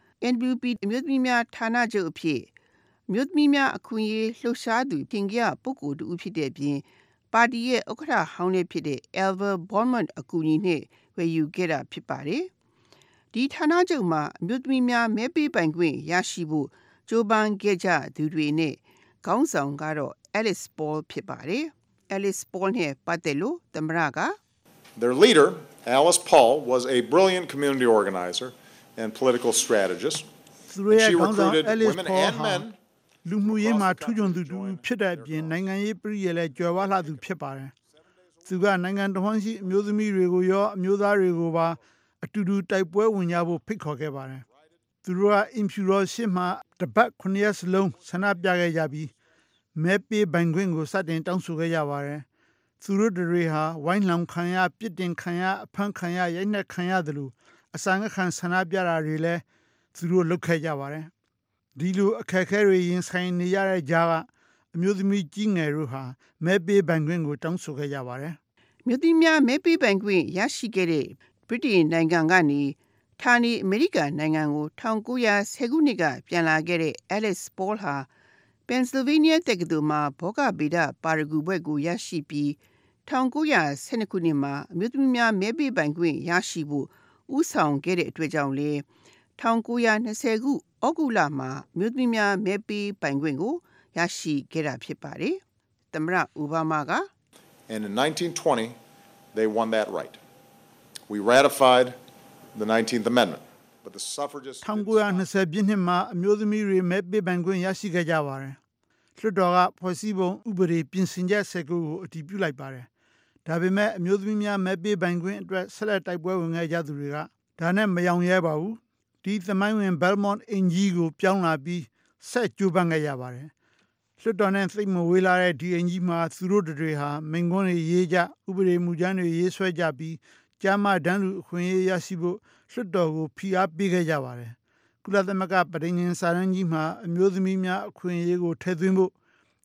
Speaker 18: NWP အမျိုးသမီးများဌာနချုပ်အဖြစ်အမျိုးသမီးများအခွင့်အရေးလှုပ်ရှားသူတင်ကြပုဂ္ဂိုလ်တူဖြစ်တဲ့ပြင်ပါတီရဲ့ဥက္ကဋ္ဌဟောင်းလည်းဖြစ်တဲ့ Elver Bondman အကူအညီနဲ့ဝယ်ယူခဲ့တာဖြစ်ပါတယ်။ဒီဌာနချုပ်မှာအမျိုးသမီးများမဲပေးပိုင်ခွင့်ရရှိဖို့ကြိုးပမ်းခဲ့ကြသူတွေနဲ့ခေါင်းဆောင်ကတော့ Alice Paul ဖြစ်ပါတယ်။ Alice Paul နဲ့ပတ်သက်လို့သမ္မတက
Speaker 16: Their leader, Alice Paul, was a brilliant community organizer and political strategist. And she recruited women and men
Speaker 17: လူမှုရေးမှာထူးချွန်သူဖြစ်တဲ့အပြင်နိုင်ငံရေးပြည်ရလဲကြွယ်ဝလှသူဖြစ်ပါတယ်။သူကနိုင်ငံတော်ဝန်ရှိအမျိုးသမီးတွေကိုရောအမျိုးသားတွေကိုပါအတူတူတိုက်ပွဲဝင်ကြဖို့ဖိတ်ခေါ်ခဲ့ပါတယ်။သူတို့ကအင်ဖြူတော်ရှစ်မှာတပတ်9ရက်စလုံးဆန္ဒပြခဲ့ကြပြီးမဲပေးပိုင်ခွင့်ကိုစတင်တောင်းဆိုခဲ့ကြပါတယ်သူတို့တွေဟာဝိုင်းလောင်ခံရပြစ်တင်ခံရအဖမ်းခံရရိုက်နှက်ခံရတယ်လို့အစာငတ်ခံဆန္ဒပြတာတွေလည်းသူတို့လုပ်ခဲ့ကြပါတယ်ဒီလိုအခက်အခဲတွေရင်ဆိုင်နေရတဲ့ကြားကအမျိုးသမီးကြီးငယ်တို့ဟာမဲပေးပိုင်ခွင့်ကိုတောင်းဆိုခဲ့ကြပါတယ်
Speaker 18: မြို့သမီးများမဲပေးပိုင်ခွင့်ရရှိခဲ့တဲ့ဗြိတိန်နိုင်ငံကနေဌာနေအမေရိကန်နိုင်ငံကို1910ခုနှစ်ကပြန်လာခဲ့တဲ့ Alice Paul ဟာ Pennsylvania တက္ကသိုလ်မှာဘောဂဗေဒပါရဂူဘွဲ့ကိုရရှိပြီး1912ခုနှစ်မှာအမျိုးသမီးများမဲပေးပိုင်ခွင့်ရရှိဖို့ဦးဆောင်ခဲ့တဲ့အတွက်ကြောင့်လေ1920ခုဩဂုတ်လမှာအမျိုးသမီးများမဲပေးပိုင်ခွင့်ကိုရရှိခဲ့တာဖြစ်ပါတယ်။သမ္မတအိုဘားမားက
Speaker 16: And in 1920, they won that right. We ratified the 19th Amendment, but the suffragists...
Speaker 17: 1920 ပြည့်နှစ်မှာအမျိုးသမီးတွေမဲပေးပိုင်ခွင့်ရရှိခဲ့ကြပါတယ်။လွှတ်တော်ကဖွဲ့စည်းပုံဥပဒေပြင်ဆင်ချက်19ကိုအတည်ပြုလိုက်ပါတယ်။ဒါပေမဲ့အမျိုးသမီးများမဲပေးပိုင်ခွင့်အတွက်ဆက်လက်တိုက်ပွဲဝင်ခဲ့ကြသူတွေကဒါနဲ့မယောင်ရဲပါဘူး။ဒီသမိုင်းဝင် Belmont အင်ကြီးကိုပြောင်းလာပြီးဆက်ကြိုးပမ်းခဲ့ကြပါတယ်။လွှတ်တော်နဲ့သိမဝေးလာတဲ့ဒီအင်ကြီးမှာသူတို့တွေဟာမိန့်ခွန်းတွေရေးကြဥပဒေမူကြမ်းတွေရေးဆွဲကြပြီးကျမ်းမာတန်းလူအခွင့်အရေးရရှိဖို့လွှတ်တော်ကိုဖိအားပေးခဲ့ကြပါတယ်။ကုလသမဂ္ဂပဋိညာဉ်စာတမ်းကြီးမှာအမျိုးသမီးများအခွင့်အရေးကိုထည့်သွင်းဖို့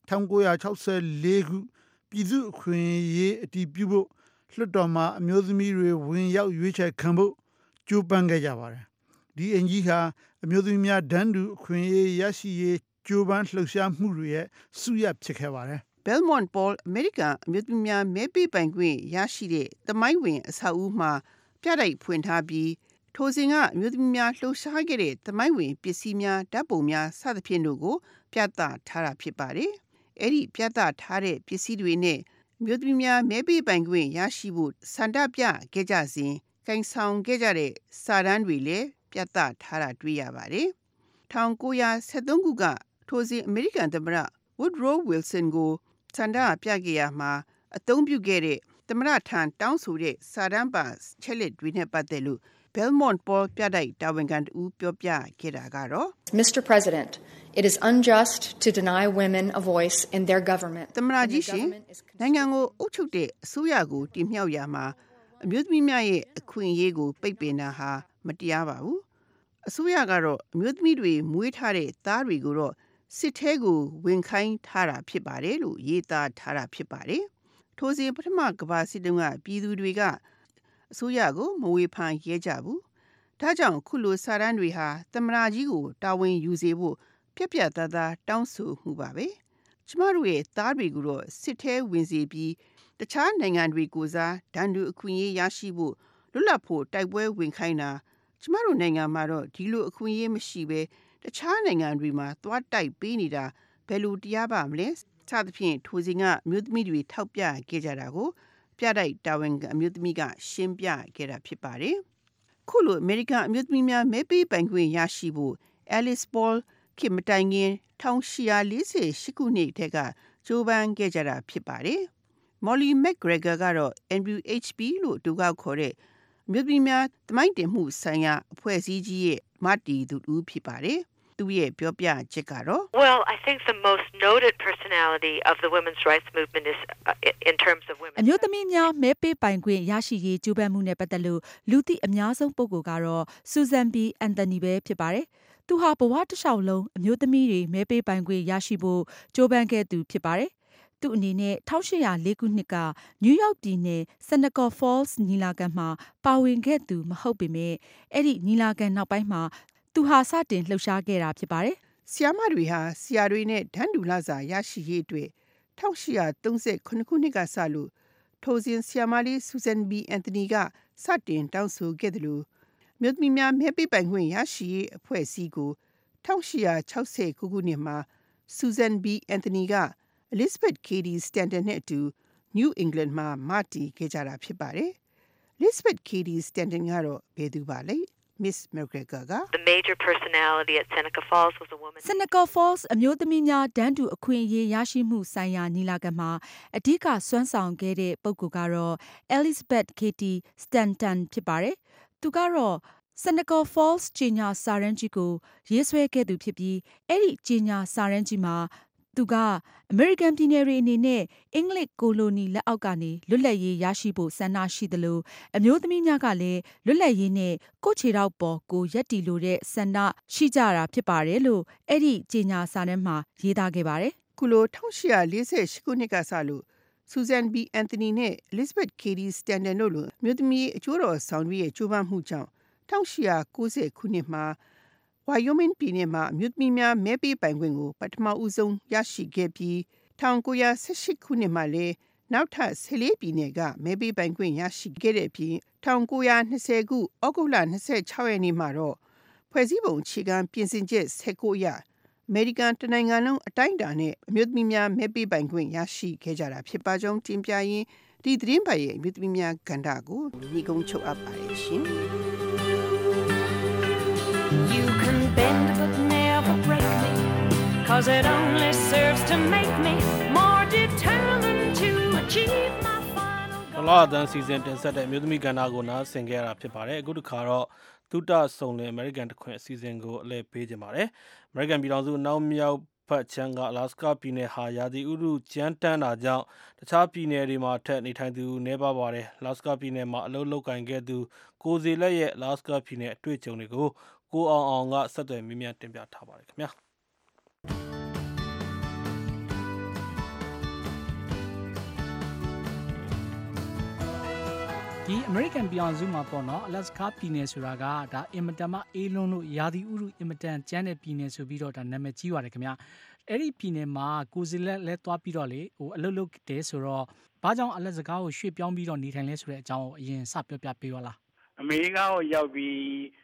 Speaker 17: 1964ခုပြည်သူ့အခွင့်အရေးအတည်ပြုဖို့လွှတ်တော်မှာအမျိုးသမီးတွေဝင်ရောက်ရွေးချယ်ခံဖို့ကြိုးပမ်းခဲ့ကြပါတယ်။ဒီအင်ကြီးဟာအမျိုးသမီးများတန်းတူအခွင့်အရေးရရှိရေးကြိုးပမ်းလှုပ်ရှားမှုတွေရဲ့စုရပ်ဖြစ်ခဲ့ပါတယ်။
Speaker 18: Belmont Paul အမေရိကန်အမျိုးသမီးများမဲပေးပိုင်ခွင့်ရရှိတဲ့သမိုင်းဝင်အဆောက်အဦမှာပြတိုက်ဖွင့်ထားပြီးထိုစဉ်ကအမျိုးသမီးများလှုပ်ရှားခဲ့တဲ့သမိုင်းဝင်ပစ္စည်းများဓာတ်ပုံများစသဖြင့်တို့ကိုပြသထားတာဖြစ်ပါတယ်။အဲ့ဒီပြသထားတဲ့ပစ္စည်းတွေနဲ့အမျိုးသမီးများမဲပေးပိုင်ခွင့်ရရှိဖို့စန္ဒပြခဲ့ကြစဉ်ကိုင်ဆောင်ခဲ့ကြတဲ့စာတမ်းတွေလည်းပြသထားတာတွေ့ရပါတယ်။1973ခုကထိုစဉ်အမေရိကန်သမ္မတ Woodrow Wilson ကိုစန္ဒပြခဲ့ရမှာအသုံးပြုခဲ့တဲ့သမ္မတထံတောင်းဆိုတဲ့စာတမ်းပါချက်လက်တွေနဲ့ပတ်သက်လို့ Belmont Paul ပြတိုက်တာဝန်ခံတူပြောပြခဲ့တာကတော့
Speaker 19: Mr. President, it is unjust to deny women a voice in their government.
Speaker 18: သမ္မတကြီးရှင်နိုင်ငံကိုအုပ်ချုပ်တဲ့အစိုးရကိုတင်မြှောက်ရမှာအမျိုးသမီးများရဲ့အခွင့်အရေးကိုပိတ်ပင်တာဟာမတရားပါဘူး။အစိုးရကတော့အမျိုးသမီးတွေမွေးထားတဲ့သားတွေကိုတော့စစ်ထဲကိုဝင်ခိုင်းထားတာဖြစ်ပါတယ်လို့ရေးသားထားတာဖြစ်ပါတယ်။ထိုစဉ်ပထမကမ္ဘာစစ်တုန်းကပြည်သူတွေကအစိုးရကိုမဝေဖန်ရဲကြဘူး။ဒါကြောင့်ခုလိုစာတမ်းတွေဟာသမ္မတကြီးကိုတာဝန်ယူစေဖို့ပြက်ပြက်သားသားတောင်းဆိုမှုပါပဲ။ကျမတို့ရဲ့သားတွေကိုတော့စစ်ထဲဝင်စေပြီးတခြားနိုင်ငံတွေကိုစားဒဏ်တူအခွင့်အရေးရရှိဖို့လွတ်လပ်ဖို့တိုက်ပွဲဝင်ခိုင်းတာကျမတို့နိုင်ငံမှာတော့ဒီလိုအခွင့်အရေးမရှိပဲတခြားနိုင်ငံတွေမှာသွားတိုက်ပေးနေတာဘယ်လိုတရားပါမလဲစသဖြင့်ထိုစဉ်ကအမျိုးသမီးတွေထောက်ပြခဲ့ကြတာကိုပြတိုက်တာဝန်အမျိုးသမီးကရှင်းပြခဲ့တာဖြစ်ပါတယ်။ခုလိုအမေရိကန်အမျိုးသမီးများမဲပေးပိုင်ခွင့်ရရှိဖို့ Alice Paul ခေတ်မတိုင်ခင်1848ခုနှစ်တည်းကကြိုးပမ်းခဲ့ကြတာဖြစ်ပါတယ်။ Molly McGregor ကတော့ NWHP လို့တူကောက်ခေါ်တဲ့အမျိုးသမီးများသမိုင်းတင်မှုဆိုင်ရာအဖွဲ့အစည်းကြီးရဲ့မတည်သူဦးဖြစ်ပါတယ်။သူရဲ့ပြောပြချက်ကတော့
Speaker 20: Well, I think the most noted personality of the women's rights movement is in terms of women.
Speaker 21: အမျိုးသမီးများမဲပေးပိုင်ခွင့်ရရှိရေးကြိုးပမ်းမှုနဲ့ပတ်သက်လို့လူသိအများဆုံးပုဂ္ဂိုလ်ကတော့ Susan B. Anthony ပဲဖြစ်ပါတယ်။သူဟာဘဝတစ်လျှောက်လုံးအမျိုးသမီးတွေမဲပေးပိုင်ခွင့်ရရှိဖို့ကြိုးပမ်းခဲ့သူဖြစ်ပါတယ်။သူအနေနဲ့1804ခုနှစ်ကနယူးယောက်ပြည်နယ် Seneca Falls ညီလာခံမှာပါဝင်ခဲ့သူမဟုတ်ပေမဲ့အဲ့ဒီညီလာခံနောက်ပိုင်းမှာသူဟာစတင်လှုပ်ရှားခဲ့တာဖြစ်ပါတယ်
Speaker 18: ။ဆီယာမတွေဟာဆီယာတွေနဲ့ဒန်းတူလစာရရှိရေးအတွက်1838ခုနှစ်ကစလို့ထိုစဉ်ဆီယာမလေး Susan B. Anthony ကစတင်တောင်းဆိုခဲ့တယ်လို့မြို့သမီးများမဲပေးပိုင်ခွင့်ရရှိရေးအဖွဲ့အစည်းကို1860ခုနှစ်မှာ Susan B. Anthony က Elizabeth Cady Stanton နဲ့အတူ New England မှာမတည်ခဲ့ကြတာဖြစ်ပါတယ်။ Elizabeth Cady Stanton ကတော့ဘယ်သူပါလဲ။ Miss McGregor က
Speaker 20: The major personality at Seneca Falls was a woman.
Speaker 21: Seneca Falls အမျိုးသမီးများတန်းတူအခွင့်အရေးရရှိမှုဆိုင်ရာညီလာခံမှာအဓိကစွမ်းဆောင်ခဲ့တဲ့ပုဂ္ဂိုလ်ကတော့ Elizabeth Cady Stanton ဖြစ်ပါတယ်။သူကတော့ Senegal Falls ကြေညာစာရန်ကြီးကိုရေးဆွဲခဲ့သူဖြစ်ပြီးအဲ့ဒီကြေညာစာရန်ကြီးမှာသူကအမေရိကန်ပြည်နယ်တွေအနေနဲ့အင်္ဂလိပ်ကိုလိုနီလက်အောက်ကနေလွတ်လပ်ရေးရရှိဖို့ဆန္ဒရှိသလိုအမျိုးသမီးများကလည်းလွတ်လပ်ရေးနဲ့ကိုယ့်ခြေထောက်ပေါ်ကိုရပ်တည်လိုတဲ့ဆန္ဒရှိကြတာဖြစ်ပါတယ်လို့အဲ့ဒီကြေညာစာထဲမှာရေးသားခဲ့ပါတယ်
Speaker 18: ။ခုလို1848ခုနှစ်ကစလို့ Susan B. Anthony နဲ့ Elizabeth Cady Stanton တို့လိုမြို့သမီးအကျိုးတော်ဆောင်တွေရဲ့ကြိုးပမ်းမှုကြောင့်1890ခုနှစ်မှာ Wyoming ပြည်နယ်မှာမြို့သမီးများမဲပေးပိုင်ခွင့်ကိုပထမဦးဆုံးရရှိခဲ့ပြီး1918ခုနှစ်မှာလည်းနောက်ထပ်14ပြည်နယ်ကမဲပေးပိုင်ခွင့်ရရှိခဲ့တဲ့အပြင်1920ခုဩဂုတ်လ26ရက်နေ့မှာတော့ဖွဲ့စည်းပုံအခြေခံပြင်ဆင်ချက်19အရအမေရိကန်တနိုင်ငံလုံးအတိုင်းအတာနဲ့အမျိုးသမီးများမဲပေးပိုင်ခွင့်ရရှိခဲ့ကြတာဖြစ်ပါကြောင်းတင်ပြရင်းဒီသတင်းပတ်ရဲ့အမျိုးသမီးများကဏ္ဍကိုညီကုန်းချုပ်အပ်ပါတယ်ရှင်။
Speaker 15: You can bend but never break me, 'cause it only serves to make me more determined to achieve my final goal.
Speaker 2: လာဒန်စီဇန်တင်ဆက်တဲ့အမျိုးသမီးကဏ္ဍကိုနားဆင်ခဲ့ရတာဖြစ်ပါတယ်အခုတစ်ခါတော့သုတဆုံလင်အမေရိကန်တခွင်အစီအစဉ်ကိုအလဲပေးခြင်းပါတယ်အမေရိကန်ပြည်ထောင်စုအနောက်မြောက်ဖက်ချမ်းကအလာစကာပြည်နယ်ဟာရာသီဥတုကြမ်းတမ်းတာကြောင့်တခြားပြည်နယ်တွေမှာထက်နေထိုင်သူနည်းပါးပါတယ်လာစကာပြည်နယ်မှာအလုပ်လုပ်ကင်ခဲ့သူကိုစီလက်ရဲ့လာစကာပြည်နယ်အတွေ့အကြုံတွေကိုကိုအောင်ကဆက်သွယ်မြင်းမြန်းတင်ပြထားပါတယ်ခင်ဗျာ
Speaker 1: ဒီအမေရိကန်ပြည်အောင်စုမှာပေါ့နော်အလက်စကာပြည်နယ်ဆိုတာကဒါအင်မတန်မှအေးလွန်းလို့ရာသီဥတုအင်မတန်ကျန်းတဲ့ပြည်နယ်ဆိုပြီးတော့ဒါနာမည်ကြီးပါတယ်ခင်ဗျာအဲ့ဒီပြည်နယ်မှာကိုစီလက်လဲသွားပြီးတော့လေအလုပ်လုပ်တယ်ဆိုတော့ဘာကြောင့်အလက်စကာကိုရွှေ့ပြောင်းပြီးတော့နေထိုင်လဲဆိုတဲ့အကြောင်းကိုအရင်စပြောပြပေးပါလား
Speaker 22: အမေရိကန်ကိုရောက်ပြီး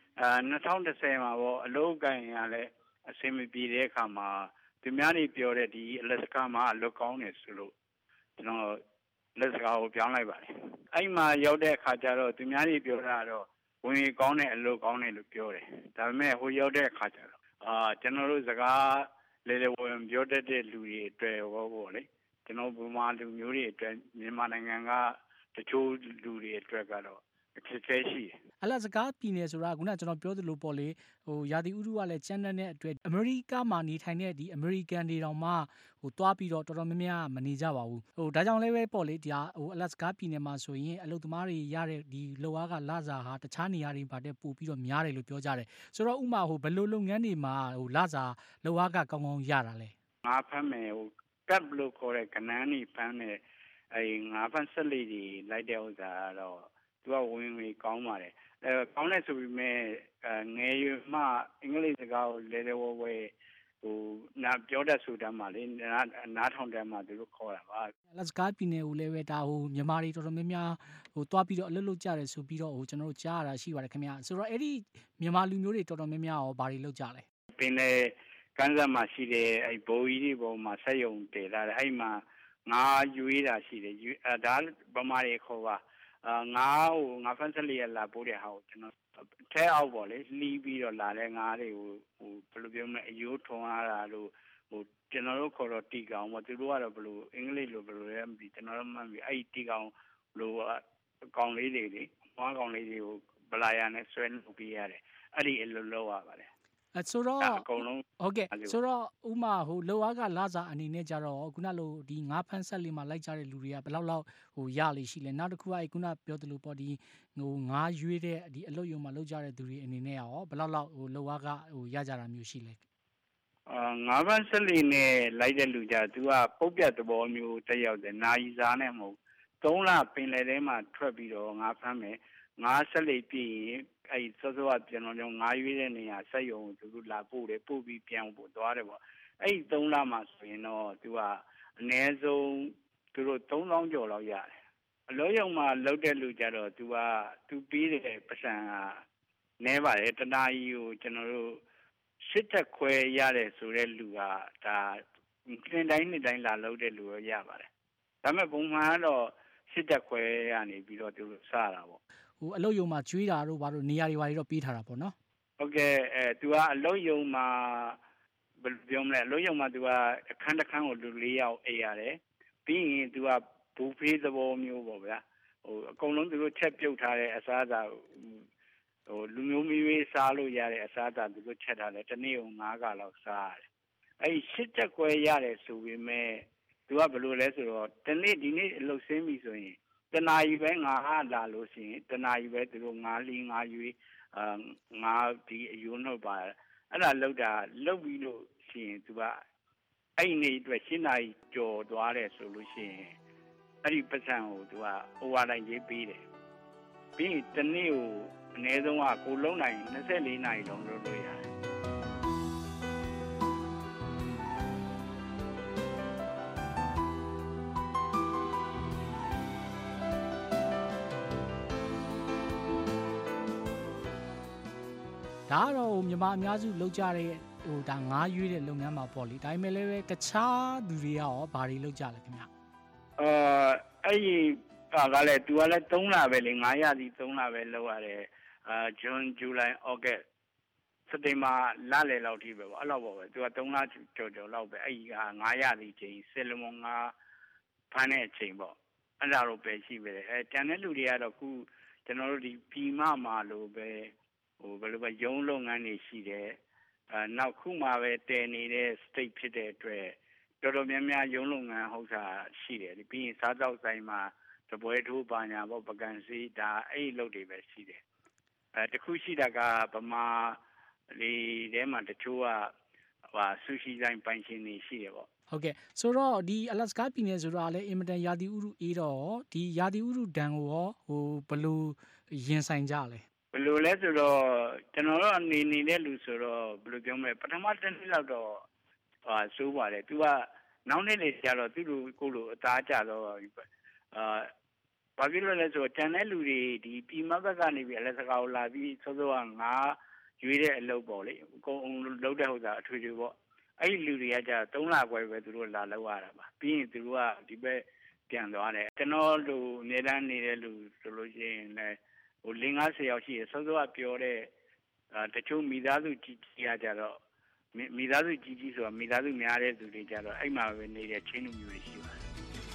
Speaker 22: 2010မှာပေါ့အလုပ်ကိုင်ရလဲအဆင်မပြေတဲ့အခါမှာသူများနေပြောတဲ့ဒီအလက်စကာမှာအလုပ်ကောင်းတယ်ဆိုလို့ကျွန်တော်လက်စကားကိုပြောင်းလိုက်ပါတယ်အဲ့မှာရောက်တဲ့အခါကျတော့သူများတွေပြောတာတော့ဝင်ရီကောင်းတဲ့အလုပ်ကောင်းတယ်လို့ပြောတယ်ဒါပေမဲ့ဟိုရောက်တဲ့အခါကျတော့ကျွန်တော်တို့စကားလေလေဝင်ပြောတတ်တဲ့လူတွေအတွက်ဘောပေါ့လေကျွန်တော်ဗမာလူမျိုးတွေအတွက်မြန်မာနိုင်ငံကတချို့လူတွေအတွက်ကတော့အခက်အခဲရှိတယ်
Speaker 1: အလက်စကားပြည်နယ်ဆိုတာကခုနကျွန်တော်ပြောသလိုပေါ့လေရာသီဥတုကလည်းကျန်းတဲ့အတွက်အမေရိကမှာနေထိုင်တဲ့ဒီအမေရိကန်တွေတောင်မှသွားပြီးတော့တော်တော်များများမနေကြပါဘူးဒါကြောင့်လည်းပဲပေါ့လေဒီအလက်စကားပြည်နယ်မှာဆိုရင်အလုပ်သမားတွေရတဲ့ဒီလောအားကလစာဟာတခြားနေရာတွေဘာတဲ့ပို့ပြီးတော့များတယ်လို့ပြောကြတယ်ဆိုတော့ဥမာဘယ်လိုလုပ်ငန်းတွေမှာလစာလောအားကကောင်းကောင်းရတာလဲ
Speaker 22: ငါဖမ်းမယ်ကပ်လို့ခေါ်တဲ့ကနန်းကြီးဖမ်းတဲ့ငါဖမ်းဆက်လေးတွေလိုက်တဲ့ဥစ္စာကတော့သူကဝင်ဝင်ကောင်းပါတယ်ကောင်းလဲဆိုပြီးမဲ့ငယ်ရွယ်မှအင်္ဂလိပ်စကားကိုလဲလဲဝဲနာပြောတတ်ဆိုတတ်မှလေနားထောင်တတ်မှသူတို့ခေါ်တာပါ
Speaker 1: လက်စကားပြည်နယ်ကိုလည်းပဲဒါမြန်မာတွေတော်တော်များများသွားပြီးတော့အလုပ်လုပ်ကြတယ်ဆိုပြီးတော့ကျွန်တော်တို့ကြားရတာရှိပါတယ်ခင်ဗျာဆိုတော့အဲ့ဒီမြန်မာလူမျိုးတွေတော်တော်များများရောဘာတွေလုပ်ကြလဲ
Speaker 22: ပင်လေကန်းစားမှာရှိတဲ့အဲ့ဘိုးကြီးတွေပေါ်မှာဆက်ယုံတည်လာတယ်အဲ့မှာငါရွေးတာရှိတယ်ဒါဗမာတွေခေါ်ပါငါဖန်ဆလီရလာပို့တဲ့ဟာကိုကျွန်တော်ထဲအောက်ပေါ့လေလှီးပြီးတော့လာတဲ့ငါးတွေကိုဘယ်လိုပြောမလဲအယိုးထုံရတာလို့ကျွန်တော်တို့ခေါ်တော့တီကောင်ပေါ့သူတို့ကတော့ဘယ်လိုအင်္ဂလိပ်လိုဘယ်လိုလဲမသိကျွန်တော်တို့မှတ်ပြီးအဲ့တီကောင်လိုအကောင်လေးတွေလေမွားကောင်လေးတွေကိုဗလာယာနဲ့ဆွဲလုပ်ပြီးရတယ်အဲ့ဒီအလိုလုပ်ရပါတယ်
Speaker 1: ဆိုတော့အကုန်လုံးဟုတ်ကဲ့ဆိုတော့ဥမာလောအားကလာစာအနေနဲ့ကြတော့ခုနလိုဒီငါးဖန်းဆက်လေးမှာလိုက်ကြတဲ့လူတွေကဘယ်လောက်ရလေရှိလဲနောက်တစ်ခုကခုနပြောသလိုပေါ့ဒီငါးရွေးတဲ့ဒီအလုပ်ရုံမှာလုပ်ကြတဲ့သူတွေအနေနဲ့ရောဘယ်လောက်လောအားကရကြတာမျိုးရှိလဲ
Speaker 22: ငါးဖန်းဆက်လေးနဲ့လိုက်တဲ့လူကြသူကပုတ်ပြတ်သဘောမျိုးတက်ရောက်တယ်နာယီစားနဲ့မဟုတ်3လပင်လယ်ထဲမှာထွက်ပြီးတော့ငါးဖမ်းမယ်ငါးဆက်လေးပြည့်ရင်အဲ့စောစောကကျွန်တော်တို့ငါးရွေးတဲ့နေရာဆက်ယုံသူတို့လာပို့တယ်ပို့ပြီးပြန်ပို့သွားတယ်ပေါ့အဲ့3လမှာဆိုရင်တော့သူကအနည်းဆုံးသူတို့3000ကျော်လောက်ရတယ်အလို့ရုံမှာလောက်တဲ့လူကြတော့သူပြီးတဲ့ပတ်စံကနည်းပါတယ်တနာကြီးကိုကျွန်တော်တို့စစ်တက်ခွဲရတယ်ဆိုတဲ့လူကဒါနှစ်တိုင်းလာလောက်တဲ့လူရောရပါတယ်ဒါပေမဲ့ပုံမှန်ကတော့စစ်တက်ခွဲရနေပြီးတော့သူတို့စတာပေါ့
Speaker 1: အလုပ်ရုံမှာကျွေးတာတို့ဘာလို့နေရာတွေဘာတွေတော့ပေးထားတာပေါ့နော်
Speaker 22: ဟုတ်ကဲ့သူကအလုပ်ရုံမှာဘယ်လိုပြောမလဲအလုပ်ရုံမှာသူကအခန်းတစ်ခန်းကိုလူ4ယောက်အိပ်ရတယ်ပြီးရင်သူကဘူဖေးသဘောမျိုးပေါ့ဗျာအကုန်လုံးသူတို့ချက်ပြုတ်ထားတဲ့အစားအစာလူမျိုးမီးရေးစားလို့ရတဲ့အစားအစာသူတို့ချက်ထားတယ်တနေ့ကို9 ကလောက်စားရတယ်အဲ့ရှစ်ချက်ခွဲရတယ်ဆိုပေမဲ့သူကဘယ်လိုလဲဆိုတော့ဒီနေ့အလုပ်ဆင်းပြီဆိုရင်တနာရီပဲငါလာလို့ရှိရင်တနာရီပဲသူတို့ငါလီငါရွေးငါဒီအယုံနှုတ်ပါအဲ့ဒါလောက်ပြီးလို့ရှိရင်သူကအဲ့နေအတွက်ရှင်းနာရီကြော်သွားတယ်ဆိုလို့ရှိရင်အဲ့ဒီပတ်စံကိုသူက overtime ရေးပေးတယ်ပြီးရင်တနေ့ကိုအနည်းဆုံးကကိုလုံးနိုင်24 နာရီလုံးလုပ်လို့ရတယ်
Speaker 1: ဒါကတော့မြန်မာအများစုလုပ်ကြတဲ့ဒါငါးရွေးတဲ့လုပ်ငန်းမှာပေါ့လေဒါပေမဲ့လည်းတခြားသူတွေရောဘာတွေလုပ်ကြလဲခင်ဗျ
Speaker 22: အဲ့ဒီကလည်းသူကလည်း3 လပဲလေ9 ရစီ3 လပဲလုပ်ရတယ်June July August စက်တင်ဘာလလယ်လောက်ထိပဲပေါ့အဲ့လောက်ပေါ့ပဲသူက3 လကျော်လောက်ပဲအဲ့ဒီက9 ရစီချိန်ဆယ်လမုန်ငါဖမ်းတဲ့အချိန်ပေါ့အဲ့ဒါတော့ပဲရှိပဲတန်တဲ့လူတွေကတော့ခုကျွန်တော်တို့ဒီပြည်မှာလို့ပဲဘယ်လိုပဲရုံးလုပ်ငန်းတွေရှိတယ်နောက်ခုမှပဲတည်နေတဲ့ state ဖြစ်တဲ့အတွက်တော်တော်များများရုံးလုပ်ငန်းဟုတ်တာရှိတယ်ပြီးရင်စားတောက်ဆိုင်မှာတပွဲထိုးပါညာပေါ့ပကံစီဒါအဲ့လုပ်တွေပဲရှိတယ်တခုရှိတာကဗမာလေးထဲမှာတချို့ကဆူရှီဆိုင်ပိုင်ရှင်တွေရှိတယ်ပေါ့
Speaker 1: ဟုတ်ကဲ့ဆိုတော့ဒီအလက်စကာပြည်နယ်ဆိုတော့လည်းအင်မတန်ရာသီဥတုအေးတော့ဒီရာသီဥတုဒဏ်ကိုရောဘယ်လိုရင်ဆိုင်ကြလဲ
Speaker 22: ဘယ်လိုလဲဆိုတော့ကျွန်တော်တို့နေတဲ့လူဆိုတော့ဘယ်လိုပြောမလဲပထမတစ်နှစ်လောက်တော့စိုးပါတယ်သူကနောက်နေ့လေးကျတော့သူ့လိုကိုလိုအသားကျတော့ဘာဖြစ်လို့လဲဆိုတော့တန်တဲ့လူတွေဒီပြည်မဘက်ကနေပြီးအလက်စကာကိုလာပြီးစောစောကငါရွေးတဲ့အလုပ်ပေါ့လေအကုန်လုံးတဲ့ဟုတ်တာအထွေထွေပေါ့အဲ့ဒီလူတွေကကျ3 လခွဲပဲသူတို့လာလောက်ရတာပါပြီးရင်သူတို့ကဒီဘက်ပြန်သွားတယ်ကျွန်တော်တို့နေတန်းနေတဲ့လူဆိုလို့ရှိရင်လည်း50 ယောက်ရှိရစောစောကပြောတဲ့တချို့မိသားစုကြီးကြီးကြတော့မိသားစုကြီးကြီးဆိုတာမိသားစုများတဲ့သူတွေကြတော့အဲ့မှာပဲနေတဲ့ချင်းလူမျိုးတွေရှိပါတယ်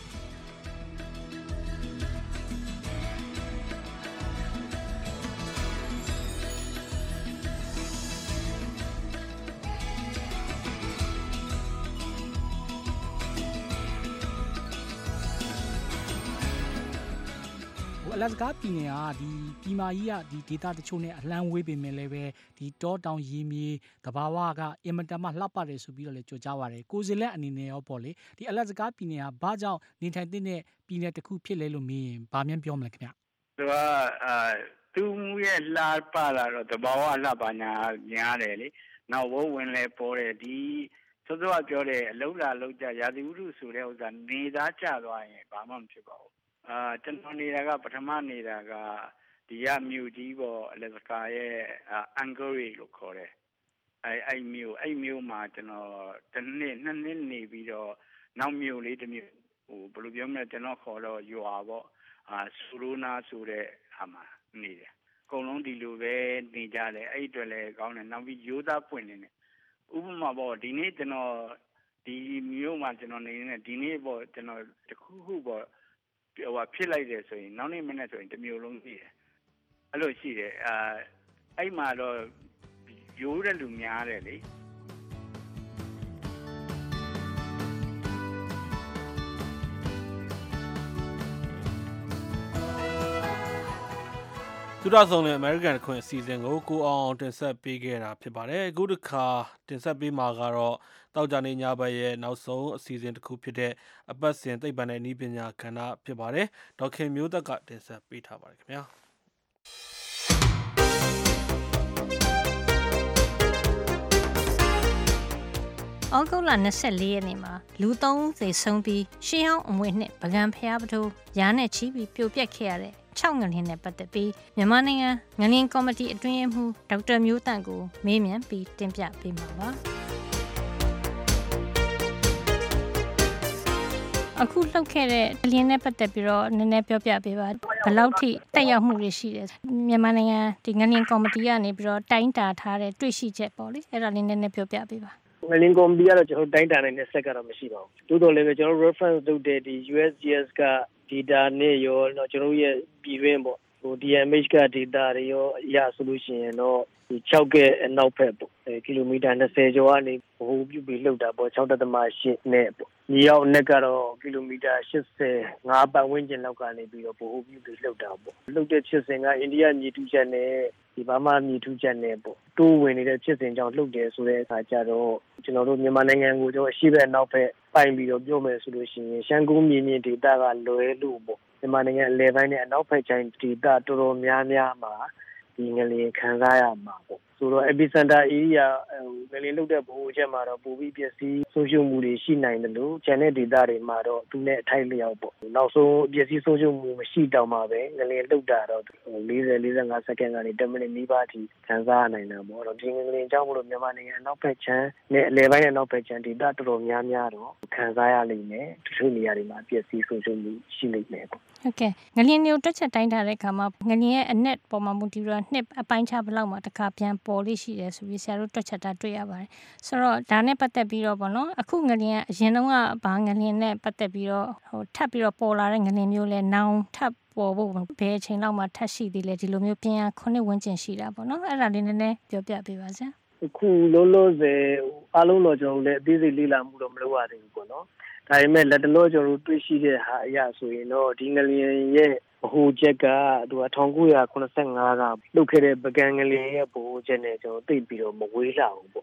Speaker 1: အလက်စကာပြည်နယ်ကဒီပြည်မာကြီးကဒီဒေတာတချို့နဲ့အလှမ်းဝေးပေမဲ့လည်းပဲဒီတောတောင်ရေမြေသဘာဝကအင်မတန်မှလှပတယ်ဆိုပြီးတော့လည်းကြော်ကြားပါတယ်ကိုယ်စလက်အနေနဲ့ရောပေါ့လေဒီအလက်စကာပြည်နယ်ကဘာကြောင့်နေထိုင်တဲ့ပြည်နယ်တစ်ခုဖြစ်လဲလို့မေးရင်ဘာမှပြောမလဲခင်ဗျ
Speaker 22: သူရဲ့လှပလာတော့သဘာဝလှပညာများတယ်လေနောက်ဝုန်းဝင်လဲပေါ်တယ်ဒီစောစောကပြောတဲ့အလုံးလာလုံးကြရာသီဥတုဆိုတဲ့ဥစ္စာနေသားကျသွားရင်ဘာမှမဖြစ်ပါဘူးကျွန်တော်နေတာကပထမနေတာကဒီရမြို့ကြီးပေါ့အလက်စကာရဲ့အန်ဂိုရီလို့ခေါ်တယ်အဲ့မြို့မှာကျွန်တော်2 နှစ်နေပြီးတော့နောက်မြို့လေးတစ်မြို့ဘယ်လိုပြောမလဲကျွန်တော်ခေါ်တော့ရွာပေါ့ဆူရိုနာဆိုတဲ့ဟာမှာနေတယ်အကုန်လုံးဒီလိုပဲနေကြတယ်အဲ့အတွက်လည်းကောင်းတယ်နောက်ပြီးရိုးသားပွင့်နေတယ်ဥပမာပေါ့ဒီနေ့ကျွန်တော်ဒီမြို့မှာကျွန်တော်နေနေဒီနေ့ပေါ့ကျွန်တော်တခုပေါ့ဖြစ်လိုက်တယ်ဆိုရင်နောက်နေ့မနေ့ဆိုရင်တစ်မျိုးလုံးရှိတယ်အဲ့လိုရှိတယ်အဲ့မှာတော့ရိုးတဲ့လူများတယ်လေ
Speaker 2: သူရဆောင်တဲ့ American ခွင့်အစီအစဉ်ကိုကိုအောင်တင်ဆက်ပေးခဲ့တာဖြစ်ပါတယ်အခုတစ်ခါတင်ဆက်ပေးမှာကတော့တောက်ကြနေညဘက်ရဲ့နောက်ဆုံးအစီအစဉ်တစ်ခုဖြစ်တဲ့အပတ်စဉ်သိပ္ပံနဲ့နည်းပညာကဏ္ဍဖြစ်ပါတယ်ဒေါက်ခင်မျိုးသက်ကတင်ဆက်ပေးထားပါတယ်ခင်ဗျာ
Speaker 6: ဩဂုတ်လ24ရက်နေ့မှာလူ3သေဆုံးပြီးရှေးဟောင်းအမွေနှစ်ပကံဖျားပထိုးရားနဲ့ချီပြီးပြိုပျက်ခဲ့ရတဲ့6 ငလျင်နဲ့ပတ်သက်ပြီးမြန်မာနိုင်ငံငလျင်ကော်မတီအတွင်းရေးမှူးဒေါက်တာမျိုးတန့်ကိုမေးမြန်းပြီးတင်ပြပေးမှာပါအခုလှုပ်ခဲ့တဲ့ငလျင်နဲ့ပတ်သက်ပြီးတော့နည်းနည်းပြောပြပေးပါဘယ်လောက်ထိတက်ရောက်မှုတွေရှိတယ်မြန်မာနိုင်ငံဒီငလျင်ကော်မတီကနေပြီးတော့တိုင်းတာထားတဲ့တွေ့ရှိချက်ပေါ့လေအဲ့ဒါလေးနည်းနည်းပြောပြပေးပါ
Speaker 4: ငလျင်ကော်မတီကတော့ကျွန်တော်တိုင်းတာနေတဲ့ဆက်ကတော့မရှိပါဘူးတိုးတော်လည်းပဲကျွန်တော် reference လုပ်တဲ့ဒီ USGS က data နဲ့ရောကျွန်တော်ရဲ့ပြည်တွင်းပေါ့
Speaker 7: DMH ကဒေတာတွေရောအရဆိုလို့ရှိရင်တော့ဒီ6ကဲအနောက်ဘက်ပေါ့ကီလိုမီတာ20ကျော်ကနေဗဟိုပြုပြီးလှုပ်တာပေါ့ 6.8 နဲ့ပေါ့မြေရောက်အနက်ကတော့ကီလိုမီတာ85ပတ်ဝန်းကျင်လောက်ကနေပြီးတော့ဗဟိုပြုပြီးလှုပ်တာပေါ့လှုပ်တဲ့ဖြစ်စဉ်ကအိန္ဒိယမြေထုချက်နဲ့ဒီဘာမှမြေထုချက်နဲ့ပေါ့တိုးဝင်နေတဲ့ဖြစ်စဉ်ကြောင့်လှုပ်တယ်ဆိုတဲ့အခါကျတော့ကျွန်တော်တို့မြန်မာနိုင်ငံကိုကျွန်တော်အရှိဘက်နောက်ဘက်ပိုင်ပြီးတော့ပြောမယ်ဆိုလို့ရှိရင်ရှမ်းကုန်းမြေမြင့်ဒေသကလွယ်လို့ပေါ့မြန်မာနိုင်ငံအလဲပိုင်းနဲ့အနောက်ဘက်ချိုင်းဒေသတော်တော်များများမှာဒီငလျင်ခံစားရမှာပေါ့ဆိုတော့ epicenter area ငလျင်လှုပ်တဲ့ဗဟိုချက်မှာတော့ပိုပြီးပျက်စီးဆုံးရှုံးမှုတွေရှိနိုင်တယ်လို့ကျန်တဲ့ဒေသတွေမှာတော့သူနဲ့အထိုက်လျောက်ပေါ့နောက်ဆုံးပျက်စီးဆုံးရှုံးမှုမရှိတောင်မှပဲငလျင်လှုပ်တာတော့40-45 စက္ကန့်ကနေ10မိနစ်နီးပါးထိခံစားရနိုင်တာပေါ့တော့ဒီငလျင်ကြောင့်မလို့မြန်မာနိုင်ငံအနောက်ဘက်ခြမ်းနဲ့အလဲပိုင်းနဲ့အနောက်ဘက်ခြမ်းဒေသတော်တော်များများတော့ခံစားရလိမ့်မယ်တချို့နေရာတွေမှာပျက်စီးဆုံးရှုံးမှုရှိလိမ့်မယ်ပေါ့
Speaker 6: ဟုတ်ကဲ့ငလျင်မျိုးတွက်ချက်တိုင်းထားတဲ့အခါမှာငလျင်ရဲ့အနက်ပေါ်မှာမူတည်ပြီးတော့နှစ်အပိုင်းခြားဘလောက်မှာတစ်ခါပြန်ပေါ်လေးရှိတယ်ဆိုပြီးဆရာတို့တွက်ချက်တာတွေ့ရပါတယ်ဆိုတော့ဒါနဲ့ပတ်သက်ပြီးတော့ပေါ့နော်အခုငလျင်အရင်တုန်းကဘာငလျင်နဲ့ပတ်သက်ပြီးတော့ထပ်ပြီးတော့ပေါ်လာတဲ့ငလျင်မျိုးလဲနောင်ထပ်ပေါ်ဖို့ဘယ်အချိန်လောက်မှထပ်ရှိသေးလဲဒီလိုမျိုးပြင်းအား9ဝန်းကျင်ရှိတာပေါ့နော်အဲ့ဒါလေးနည်းနည်းပြောပြပေးပါစမ်း
Speaker 7: အခုလုံးလုံးစေအားလုံးတော့ကျွန်တော်လည်းအသေးစိတ်လေ့လာမှုတော့မလုပ်ရသေးဘူးပေါ့နော်ဒါပေမဲ့လက်တလောကျွန်တော်တွေ့ရှိတဲ့ဟာအရဆိုရင်တော့ဒီငလျင်ရဲ့ဗဟိုချက်ကသူက1985ကလှုပ်ခဲ့တဲ့ပကံငလျင်ရဲ့ဗဟိုချက်နဲ့ကျွန်တော်သိပြီးတော့မဝေးလာဘူးပေါ့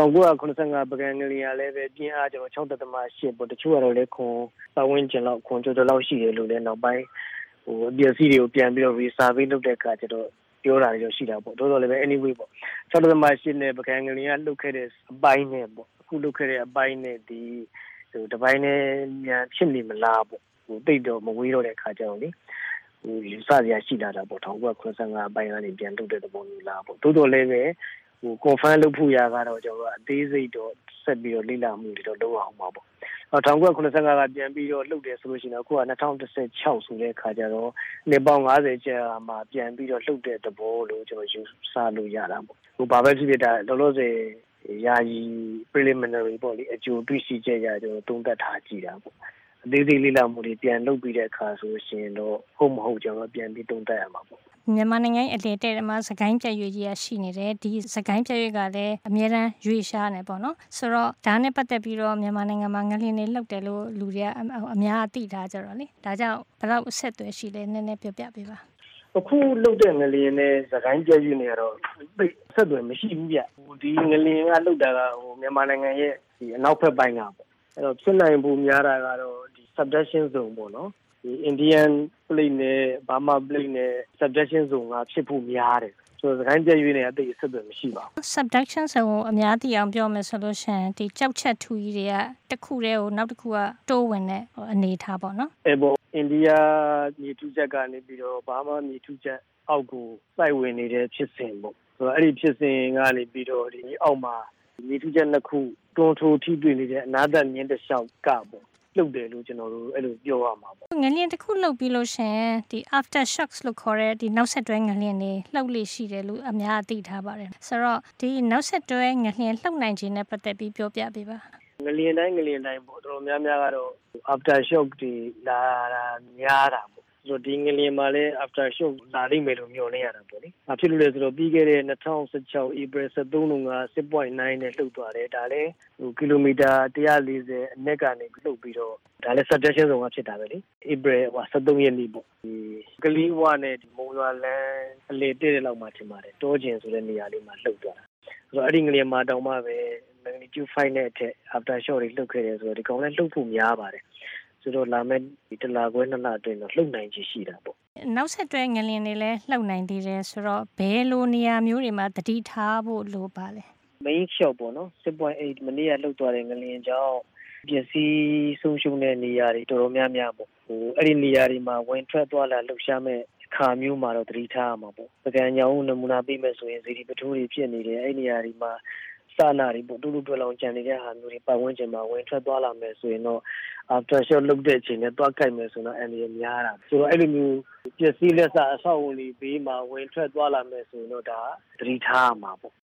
Speaker 7: 1985ပကံငလျင်ကလည်းပဲပြင်းအားကျွန်တော် 6.8 ပေါ့တချို့ကတော့လည်းခွန်ပတ်ဝန်းကျင်လောက်ခွန်ကျော်လောက်ရှိတယ်လို့လည်းနောက်ပိုင်းအပျက်စီးတွေကိုပြန်ပြီးတော့ resurvey လုပ်တဲ့အခါကျတော့ပြောတာတွေရှိတာပေါ့တော်တော်လည်းပဲ anyway ပေါ့ 6.8 နဲ့ပကံငလျင်ကလှုပ်ခဲ့တဲ့အပိုင်းနဲ့ပေါ့အခုလှုပ်ခဲ့တဲ့အပိုင်းနဲ့ဒီတပိုင်းနဲ့မြန်ဖြစ်နေမလားပေါ့တိတ်တော့မဝေးတော့တဲ့အခါကျတော့လေယူဆစရာရှိလာတာပေါ့1985ပိုင်းကနေပြန်လုပ်တဲ့သဘောမျိုးလားပေါ့တိုးတော်လည်းပဲconfirm လုပ်ဖို့ရကတော့ကျွန်တော်အသေးစိတ်တော့ဆက်ပြီးတော့လေ့လာမှုတွေတော့လုပ်အောင်ပါပေါ့1985ကပြန်ပြီးတော့လှုပ်တယ်ဆိုလို့ရှိရင်အခုက2016ဆိုတဲ့အခါကျတော့နှစ်ပေါင်း50ကြာမှာပြန်ပြီးတော့လှုပ်တဲ့သဘောလို့ကျွန်တော်ယူဆလို့ရတာပေါ့ဘာပဲဖြစ်ဖြစ်ဒါလောလောဆယ်ယာယီ preliminary ပေါ့လေအကျိုးတွေ့ရှိချက်ရကျွန်တော်သုံးသပ်ထားကြည့်တာပေါ့အသေးစိတ်လေ့လာမှုတွေပြန်လုပ်ပြီးတဲ့အခါဆိုရှင်တော့ဟုတ်မဟုတ်ကျွန်တော်ပြန်ပြီးသုံးသပ်ရမှာပေါ့
Speaker 6: မြန်မာနိုင်ငံအလေတဲ့မှာစကိုင်းပြည့်ရွေကြီးရရှိနေတယ်ဒီစကိုင်းပြည့်ရွေကလည်းအများတန်းရွေရှားနေပေါ့နော်ဆိုတော့ဒါနဲ့ပတ်သက်ပြီးတော့မြန်မာနိုင်ငံမှာငလျင်တွေလှုပ်တယ်လို့လူတွေကအများအသိထားကြတော့လေဒါကြောင့်ဘယ်လောက်အဆက်အသွယ်ရှိလဲနည်းနည်းပြောပြပေးပါ
Speaker 7: အခုလှုပ်တဲ့ငလျင်နဲ့စကိုင်းပြည့်ရွေနေရတော့ဆက်သွယ်မရှိဘူးဗျဒီငလျင်ကလှုပ်တာကမြန်မာနိုင်ငံရဲ့ဒီအနောက်ဘက်ပိုင်းကပေါ့အဲ့တော့ဖြစ်နိုင်ဖို့များတာကတော့ဒီ subduction zone ပေါ့နော်ဒီ Indian plate နဲ့ Burma plate နဲ့ subduction zone ကဖြစ်ဖို့များတယ်ဆိုတော့စကိုင်းပြည့်ရွေးနေအသိအဆက်အသွယ်မရှိပါဘူး
Speaker 6: subduction zone ကိုအများသိအောင်ပြောမယ်ဆိုလို့ရှိရင်ဒီကြောက်ချက်ထူကြီးတွေကတစ်ခုတည်းကိုနောက်တစ်ခုကတိုးဝင်တဲ့အနေထားပေါ့နော်
Speaker 7: အဲ့ပေါ့အိန္ဒိယမြေထုချက်ကနေပြီးတော့ဘာမှမြေထုချက်အောက်ကိုစိုက်ဝင်နေတဲ့ဖြစ်စဉ်ပေါ့ဆိုတော့အဲ့ဒီဖြစ်စဉ်ကနေပြီးတော့ဒီအောက်မှာမြေထုချက်နှစ်ခုတွန်းထိုးထိတွေ့နေတဲ့အနားသက်မြင်းတစ်လျှောက်ကပေါ့လှုပ်တယ်လို့ကျွန်တော်တို့အဲ့လိုပြောရမှာပေါ့
Speaker 6: ငလျင်တစ်ခုလှုပ်ပြီးလို့ရှင်ဒီ after shocks လို့ခေါ်တဲ့ဒီနောက်ဆက်တွဲငလျင်တွေလှုပ်လေရှိတယ်လို့အများအသိထားပါတယ်ဆိုတော့ဒီနောက်ဆက်တွဲငလျင်လှုပ်နိုင်ခြင်းနဲ့ပတ်သက်ပြီးပြောပြပေးပါ
Speaker 7: ငလျင်တိုင်းပေါ့တော်တော်များများကတော့ after shock တွေလာတာများတာပေါ့ဆိုတော့ဒီငလျင်မှာလည်း after shock လာလိမ့်မယ်လို့မျှော်လင့်ရတာပေါ့လေ။ဘာဖြစ်လို့လဲဆိုတော့ပြီးခဲ့တဲ့2016 April 13တုန်းက 6.9 နဲ့လှုပ်သွားတယ်ဒါလည်းကီလိုမီတာ140အနက်ကနေလှုပ်ပြီးတော့ဒါလည်း subduction zone ကဖြစ်တာပဲလေ။ April 13ရက်နေ့ပေါ့ဒီကလီဝါနဲ့ဒီမုံရွာလန်းအလေတဲ့လောက်မှထင်ပါတယ်တောကျင်ဆိုတဲ့နေရာလေးမှာလှုပ်သွားတာဆိုတော့အဲ့ဒီငလျင်မှာတောင်မှပဲ magnitude 5နဲ့အထက် after shock တွေလှုပ်ခဲ့တယ်ဆိုတော့ဒီကောင်လည်းလှုပ်ဖို့များပါတယ်ဆိုတော့လာမယ့်ဒီတလခွဲ2လအတွင်းတော့လှုပ်နိုင်ချေရှိတာပေါ့
Speaker 6: နောက်ဆက်တွဲငလျင်တွေလည်းလှုပ်နိုင်သေးတယ်ဆိုတော့ဘယ်လိုနေရာမျိုးတွေမှာတတိထားဖို့လိုပါလဲ
Speaker 7: main shock ပေါ့နော် 6.8 မနေ့ကလှုပ်သွားတဲ့ငလျင်ကြောင့်ပျက်စီးဆုံးရှုံးတဲ့နေရာတွေတော်တော်များများပေါ့အဲ့ဒီနေရာတွေမှာဝင်ထွက်သွားလာလှုပ်ရှားမဲ့ခါမျိုးမှာတော့တတိထားရမှာပေါ့ပကံညောင်းနမူနာပေးမယ်ဆိုရင်ဇီဒီပထိုးတွေဖြစ်နေတယ်အဲ့နေရာတွေမှာစာနာတွေပေါ့တူတူတွဲလောင်ကြံနေတဲ့ဟာမျိုးတွေပတ်ဝန်းကျင်မှာဝင်ထွက်သွားလာမယ်ဆိုရင်တော့ after shock လုပ်တဲ့အချိန်နဲ့တွားကြိုက်မယ်ဆိုတော့အန်ဒီရများတာဆိုတော့အဲ့လိုမျိုးပျက်စီးလက်စအဆောက်အဦတွေဘေးမှာဝင်ထွက်သွားလာမယ်ဆိုရင်တော့ဒါသတိထားရမှာပေါ့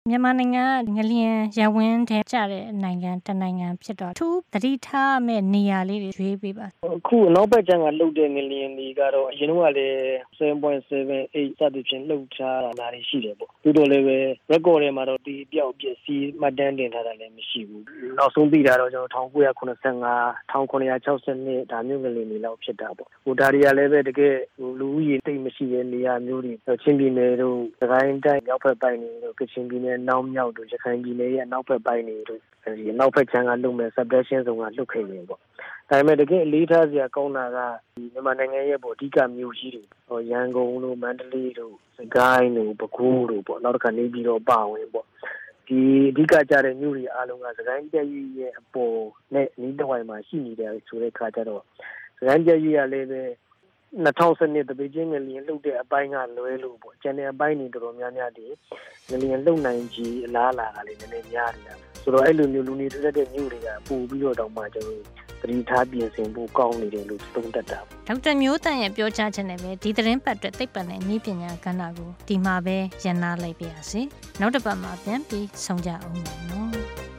Speaker 6: မြန်မာနိုင်ငံကငလျင်ရဝင်းထဲကျတဲ့နိုင်ငံတနိုင်ငံဖြစ်တော့သူသတိထားမဲ့နေရာလေးတွေရွေးပေးပါ
Speaker 7: အခုနောက်ပတ်ကျန်ကလှုပ်တဲ့ငလျင်တွေကတော့အရင်ကလည်း 7.78 စသဖြင့်လှုပ်ထားတာတွေရှိတယ်ပေါ့ဒီလိုလည်းပဲ record ထဲမှာတော့ဒီပြောက်ပစ္စည်းမှတ်တမ်းတင်ထားတာလည်းမရှိဘူးနောက်ဆုံးသိတာတော့ကျွန်တော်1985 1962ဒါမျိုးငလျင်တွေလောက်ဖြစ်တာပေါ့ဟိုဒါတွေကလည်းပဲတကယ်လူဦးရေတိတ်မရှိတဲ့နေရာမျိုးတွေချင်းပြည်နယ်တို့စကိုင်းတိုင်းမြောက်ဘက်ပိုင်းတွေတို့ကချင်ပြည်နယ်နောက်မြောက်တို့ရခိုင်ပြည်နယ်ရဲ့နောက်ဘက်ပိုင်းတွေတို့ဒီနောက်ဘက်ခြမ်းကလှုပ်မဲ့ subduction ဇုံကလှုပ်ခဲ့တယ်ပေါ့ဒါပေမဲ့တကယ်အလေးထားစရာကောင်းတာကဒီမြန်မာနိုင်ငံရဲ့ပေါ့အဓိကမြို့ကြီးတွေရန်ကုန်တို့မန္တလေးတို့စကိုင်းတို့ပဲခူးတို့ပေါ့နောက်တစ်ခါနေပြည်တော်ပါဝင်ပေါ့ဒီအဓိကကြတဲ့မြို့တွေအားလုံးကစကိုင်းပြည့်ရဲ့အပေါ်နဲ့နီးတစ်ဝိုင်မှာရှိနေတယ်ဆိုတဲ့ခါကျတော့စကိုင်းပြည့်ရလည်းပဲ2012တပေချင်းငလျင်လှုပ်တဲ့အပိုင်းကလွဲလို့ပေါ့ကျန်တဲ့အပိုင်းတွေတော်တော်များများဒီငလျင်လှုပ်နိုင်ကြီးအလားအလာကလည်းနည်းနည်းများနေတာဆိုတော့အဲ့လိုမျိုးလူနေထက်တဲ့မြို့တွေကပို့ပြီးတော့မှကျွန်တော်သတိထားပြင်ဆင်ဖို့ကောင်းနေတယ်လို့သုံးသပ်တာ
Speaker 6: ဒေါက်တာမျိုးတန်ရဲ့ပြောကြားချက်နဲ့ပဲဒီသတင်းပတ်အတွက်သိပ္ပံနဲ့နည်းပညာကဏ္ဍကိုဒီမှာပဲရန်နာလိုက်ပါရစေနောက်တစ်ပတ်မှာပြန်ပြီးဆုံကြအောင်ပါနော်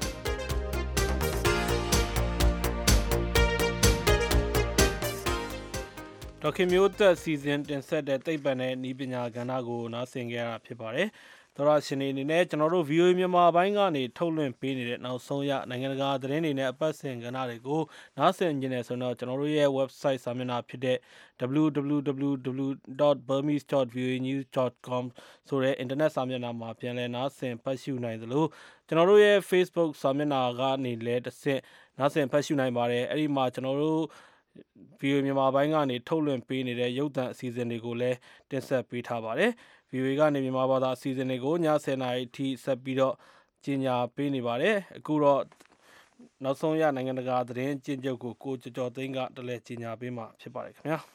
Speaker 2: ဒေါက်ခင်မျိုးသက်စီစဉ်တင်ဆက်တဲ့သိပ္ပံနဲ့နည်းပညာကဏ္ဍကိုနားဆင်ကြရတာဖြစ်ပါတယ်သောရရှင်အနေနဲ့ကျွန်တော်တို့ VOA မြန်မာပိုင်းကနေထုတ်လွှင့်ပေးနေတဲ့နောက်ဆုံးရနိုင်ငံတကာသတင်းတွေနဲ့အပတ်စဉ်ကဏ္ဍတွေကိုနားဆင်ကြနေဆိုတော့ကျွန်တော်တို့ရဲ့ website စာမျက်နှာဖြစ်တဲ့ www.burmese.voanews.com ဆိုတဲ့ internet စာမျက်နှာမှာပြန်လည်နားဆင်ဖတ်ရှုနိုင်သလိုကျွန်တော်တို့ရဲ့ Facebook စာမျက်နှာကနေလည်းတစ်ဆင့်နားဆင်ဖတ်ရှုနိုင်ပါတယ်အဲ့ဒီမှာကျွန်တော်တို့VOA မြန်မာပိုင်းကနေထုတ်လွှင့်ပေးနေတဲ့ရုပ်သံအစီအစဉ်တွေကိုလည်းတင်ဆက်ပေးထားပါတယ်။ VOA ကနေမြန်မာဘာသာအစီအစဉ်တွေကိုည10:00 နာရီအထိဆက်ပြီးတော့ကြီးညာပေးနေပါတယ်။အခုတော့နောက်ဆုံးရနိုင်ငံတကာသတင်းကျဉ်းချုပ်ကိုကျော်ကျော်သိန်းကတလဲကြီးညာပေးမှာဖြစ်ပါတယ်ခင်ဗျာ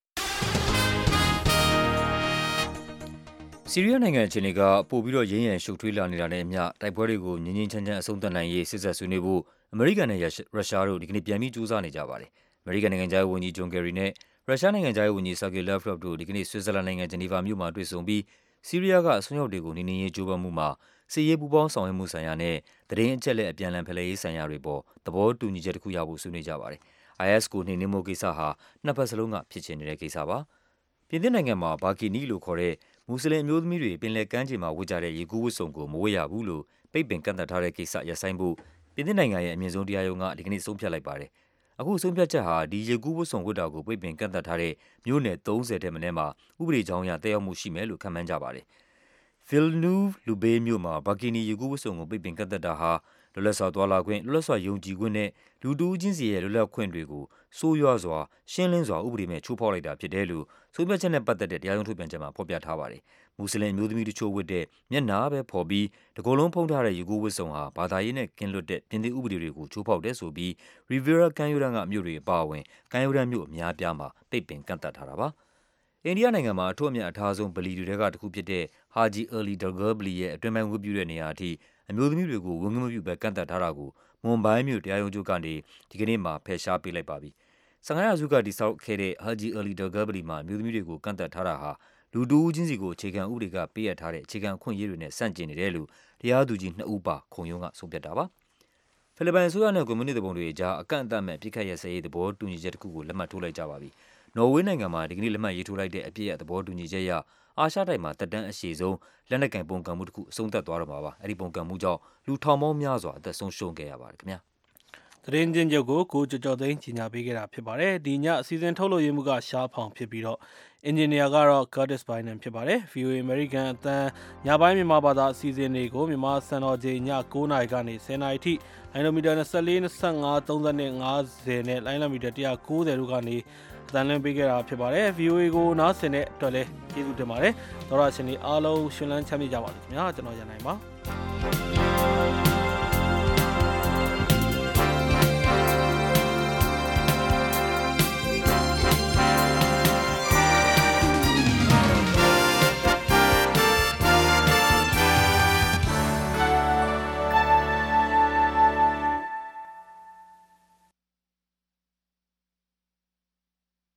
Speaker 3: ။ဆီးရီးယားနိုင်ငံအခြေအနေကပို့ပြီးတော့ရင်းရံရှုပ်ထွေးလာနေတာနဲ့အမျှတိုက်ပွဲတွေကိုငြိမ်းငြိမ်းချမ်းချမ်းအဆုံးသတ်နိုင်ရေးစစ်ဆက်ဆွေးနွေးဖို့အမေရိကန်နဲ့ရုရှားတို့ဒီကနေ့ပြန်ပြီးကြိုးစားနေကြပါတယ်။အမေရိကန်နိုင်ငံခြားရေးဝန်ကြီးဂျွန်ကယ်ရီနဲ့ရုရှားနိုင်ငံခြားရေးဝန်ကြီးဆာဂေးလာဗ်ရော့ဗ်တို့ဒီကနေ့ဆွစ်ဇာလန်နိုင်ငံဂျနီဗာမြို့မှာတွေ့ဆုံပြီးဆီးရီးယားကအစွန်းရောက်တွေကိုနှိမ်နင်းရေးကြိုးပမ်းမှုမှာစစ်ရေးပူးပေါင်းဆောင်ရွက်မှုဆိုင်ရာနဲ့သတင်းအချက်အလက်အပြန်အလှန်ဖလှယ်ရေးဆိုင်ရာတွေပေါ်သဘောတူညီချက်တစ်ခုရဖို့ဆွေးနွေးကြပါတယ်။ IS ကိုနှိမ်နင်းမှုကိစ္စဟာနှစ်ဖက်စလုံးကဖြစ်ချင်နေတဲ့ကိစ္စပါ။ပြင်သစ်နိုင်ငံမှာဘာကီနီလို့ခေါ်တဲ့မွတ်စလင်အမျိုးသမီးတွေပင်လယ်ကမ်းခြေမှာဝတ်ကြတဲ့ရေကူးဝတ်စုံကိုမဝတ်ရဘူးလို့ပိတ်ပင်ကန့်သတ်ထားတဲ့ကိစ္စရပ်ဆိုင်းဖို့ပြင်သစ်နိုင်ငံရဲ့အမြင့်ဆုံးတရားရုံးကဒီကနေ့ဆုံးဖြတ်လိုက်ပါတယ်။အခုဆုံးဖြတ်ချက်ဟာဒီရေကူးဝတ်စုံဝတ်တာကိုပိတ်ပင်ကန့်သတ်ထားတဲ့မြို့နယ်30ထက်မနည်းမှာဥပဒေကြောင်းအရသက်ရောက်မှုရှိမယ်လို့ခန့်မှန်းကြပါတယ်။ Villeneuve-Loubet မြို့မှာဘာကီနီရေကူးဝတ်စုံကိုပိတ်ပင်ကန့်သတ်တာဟာလွတ်လပ်စွာသွားလာခွင့်လွတ်လပ်စွာယုံကြည်ခွင့်နဲ့လူတဦးချင်းစီရဲ့လွတ်လပ်ခွင့်တွေကိုဆိုးရွားစွာရှင်းလင်းစွာဥပဒေမဲ့ချိုးဖောက်လိုက်တာဖြစ်တယ်လို့ဆုံးဖြတ်ချက်နဲ့ပတ်သက်တဲ့တရားရုံးထုတ်ပြန်ချက်မှာဖော်ပြထားပါတယ်။မွတ်စလင်အမျိုးသမီးတချို့ဝတ်တဲ့မျက်နှာပဲဖော်ပြီးတကိုယ်လုံးဖုံးထားတဲ့ရေကူးဝတ်စုံဟာဘာသာရေးနဲ့ကင်းလွတ်တဲ့ပြင်သစ်ဥပဒေတွေကိုချိုးဖောက်တယ်ဆိုပြီး Riviera ကမ်းရိုးတန်းကမြို့တွေအပါအဝင်ကမ်းရိုးတန်းမြို့အများပြားမှာပိတ်ပင်ကန့်သတ်ထားတာပါ။အိန္ဒိယနိုင်ငံမှာအထွတ်အမြတ်အထားဆုံးဗလီတွေထဲကတစ်ခုဖြစ်တဲ့ Haji Ali Dargah ဗလီရဲ့အတွင်းပိုင်းဝတ်ပြုတဲ့နေရာအထိအမျိုးသမီးတွေကိုဝင်ခွင့်မပြုဘဲကန့်သတ်ထားတာကိုမွန်ဘိုင်းမြို့တရားရုံးချုပ်ကနေဒီကနေ့မှဖယ်ရှားပေးလိုက်ပါပြီ။15ရာစုကတည်ဆောက်ခဲ့တဲ့ Haji Ali Dargah ဗလီမှာအမျိုးသမီးတွေကိုကန့်သတ်ထားတာဟာလူတဦးချင်းစီကိုအခြေခံဥပဒေကပေးအပ်ထားတဲ့အခြေခံအခွင့်အရေးတွေနဲ့ဆန့်ကျင်နေတယ်လို့တရားသူကြီး2ဦးပါခုံရုံးကဆုံးဖြတ်တာပါ။ဖိလစ်ပိုင်အစိုးရနဲ့ကွန်မြူနစ်သူပုန်တွေအကြားအကန့်အသတ်မဲ့ပြစ်ခတ်ရစရေးသဘောတူညီချက်တစ်ခုကိုလက်မှတ်ထိုးလိုက်ကြပါပြီ။နော်ဝေးနိုင်ငံမှာဒီကနေ့လက်မှတ်ရေးထိုးလိုက်တဲ့အပြည့်အသဘောတူညီချက်အရအာရှတိုက်မှာတက်တန်းအရှည်ဆုံးလက်နက်ကင်ပုံကံမှုတစ်ခုအဆုံးသတ်သွားတော့မှာပါ။အဲဒီပုံကံမှုကြောင့်လူထောင်ပေါင်းများစွာအသက်ဆုံးရှုံးခဲ့ရပါတယ်ခင်ဗျာ
Speaker 2: ။သတင်းချင်းချုပ်ကိုကျော်ကျော်သိန်းကြီးညာပေးခဲ့တာဖြစ်ပါတယ်။ဒီညအစီအစဉ်ထုတ်လို့ရမှုကရှားဖောင်ဖြစ်ပြီးတော့အင်ဂျင်နီယာကတော့ Curtis Bynum ဖြစ်ပါတယ်။ VOA American အသံညပိုင်းမြန်မာဘာသာအစီအစဉ်တွေကိုမြန်မာစံတော်ချိန်ည9:00နာရီကနေ10:00နာရီထိလိုင်းမီတာ24 25 30နဲ့50နဲ့လိုင်းမီတာ190တို့ကနေအသံလွှင့်ပေးခဲ့တာဖြစ်ပါတယ်။ VOA ကိုနားဆင်တဲ့အတွက်လည်းကျေးဇူးတင်ပါတယ်။သောရရှင်တွေအားလုံးရှင်လန်းချမ်းမြေ့ကြပါစေခင်ဗျာ။ကျွန်တော်ရန်နိုင်ပါ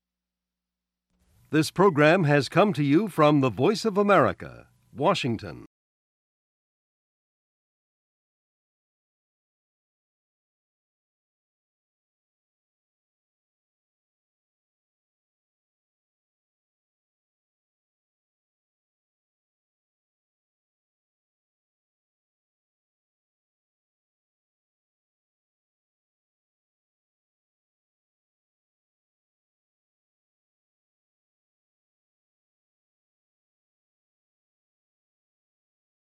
Speaker 8: This program has come to you from the Voice of America, Washington.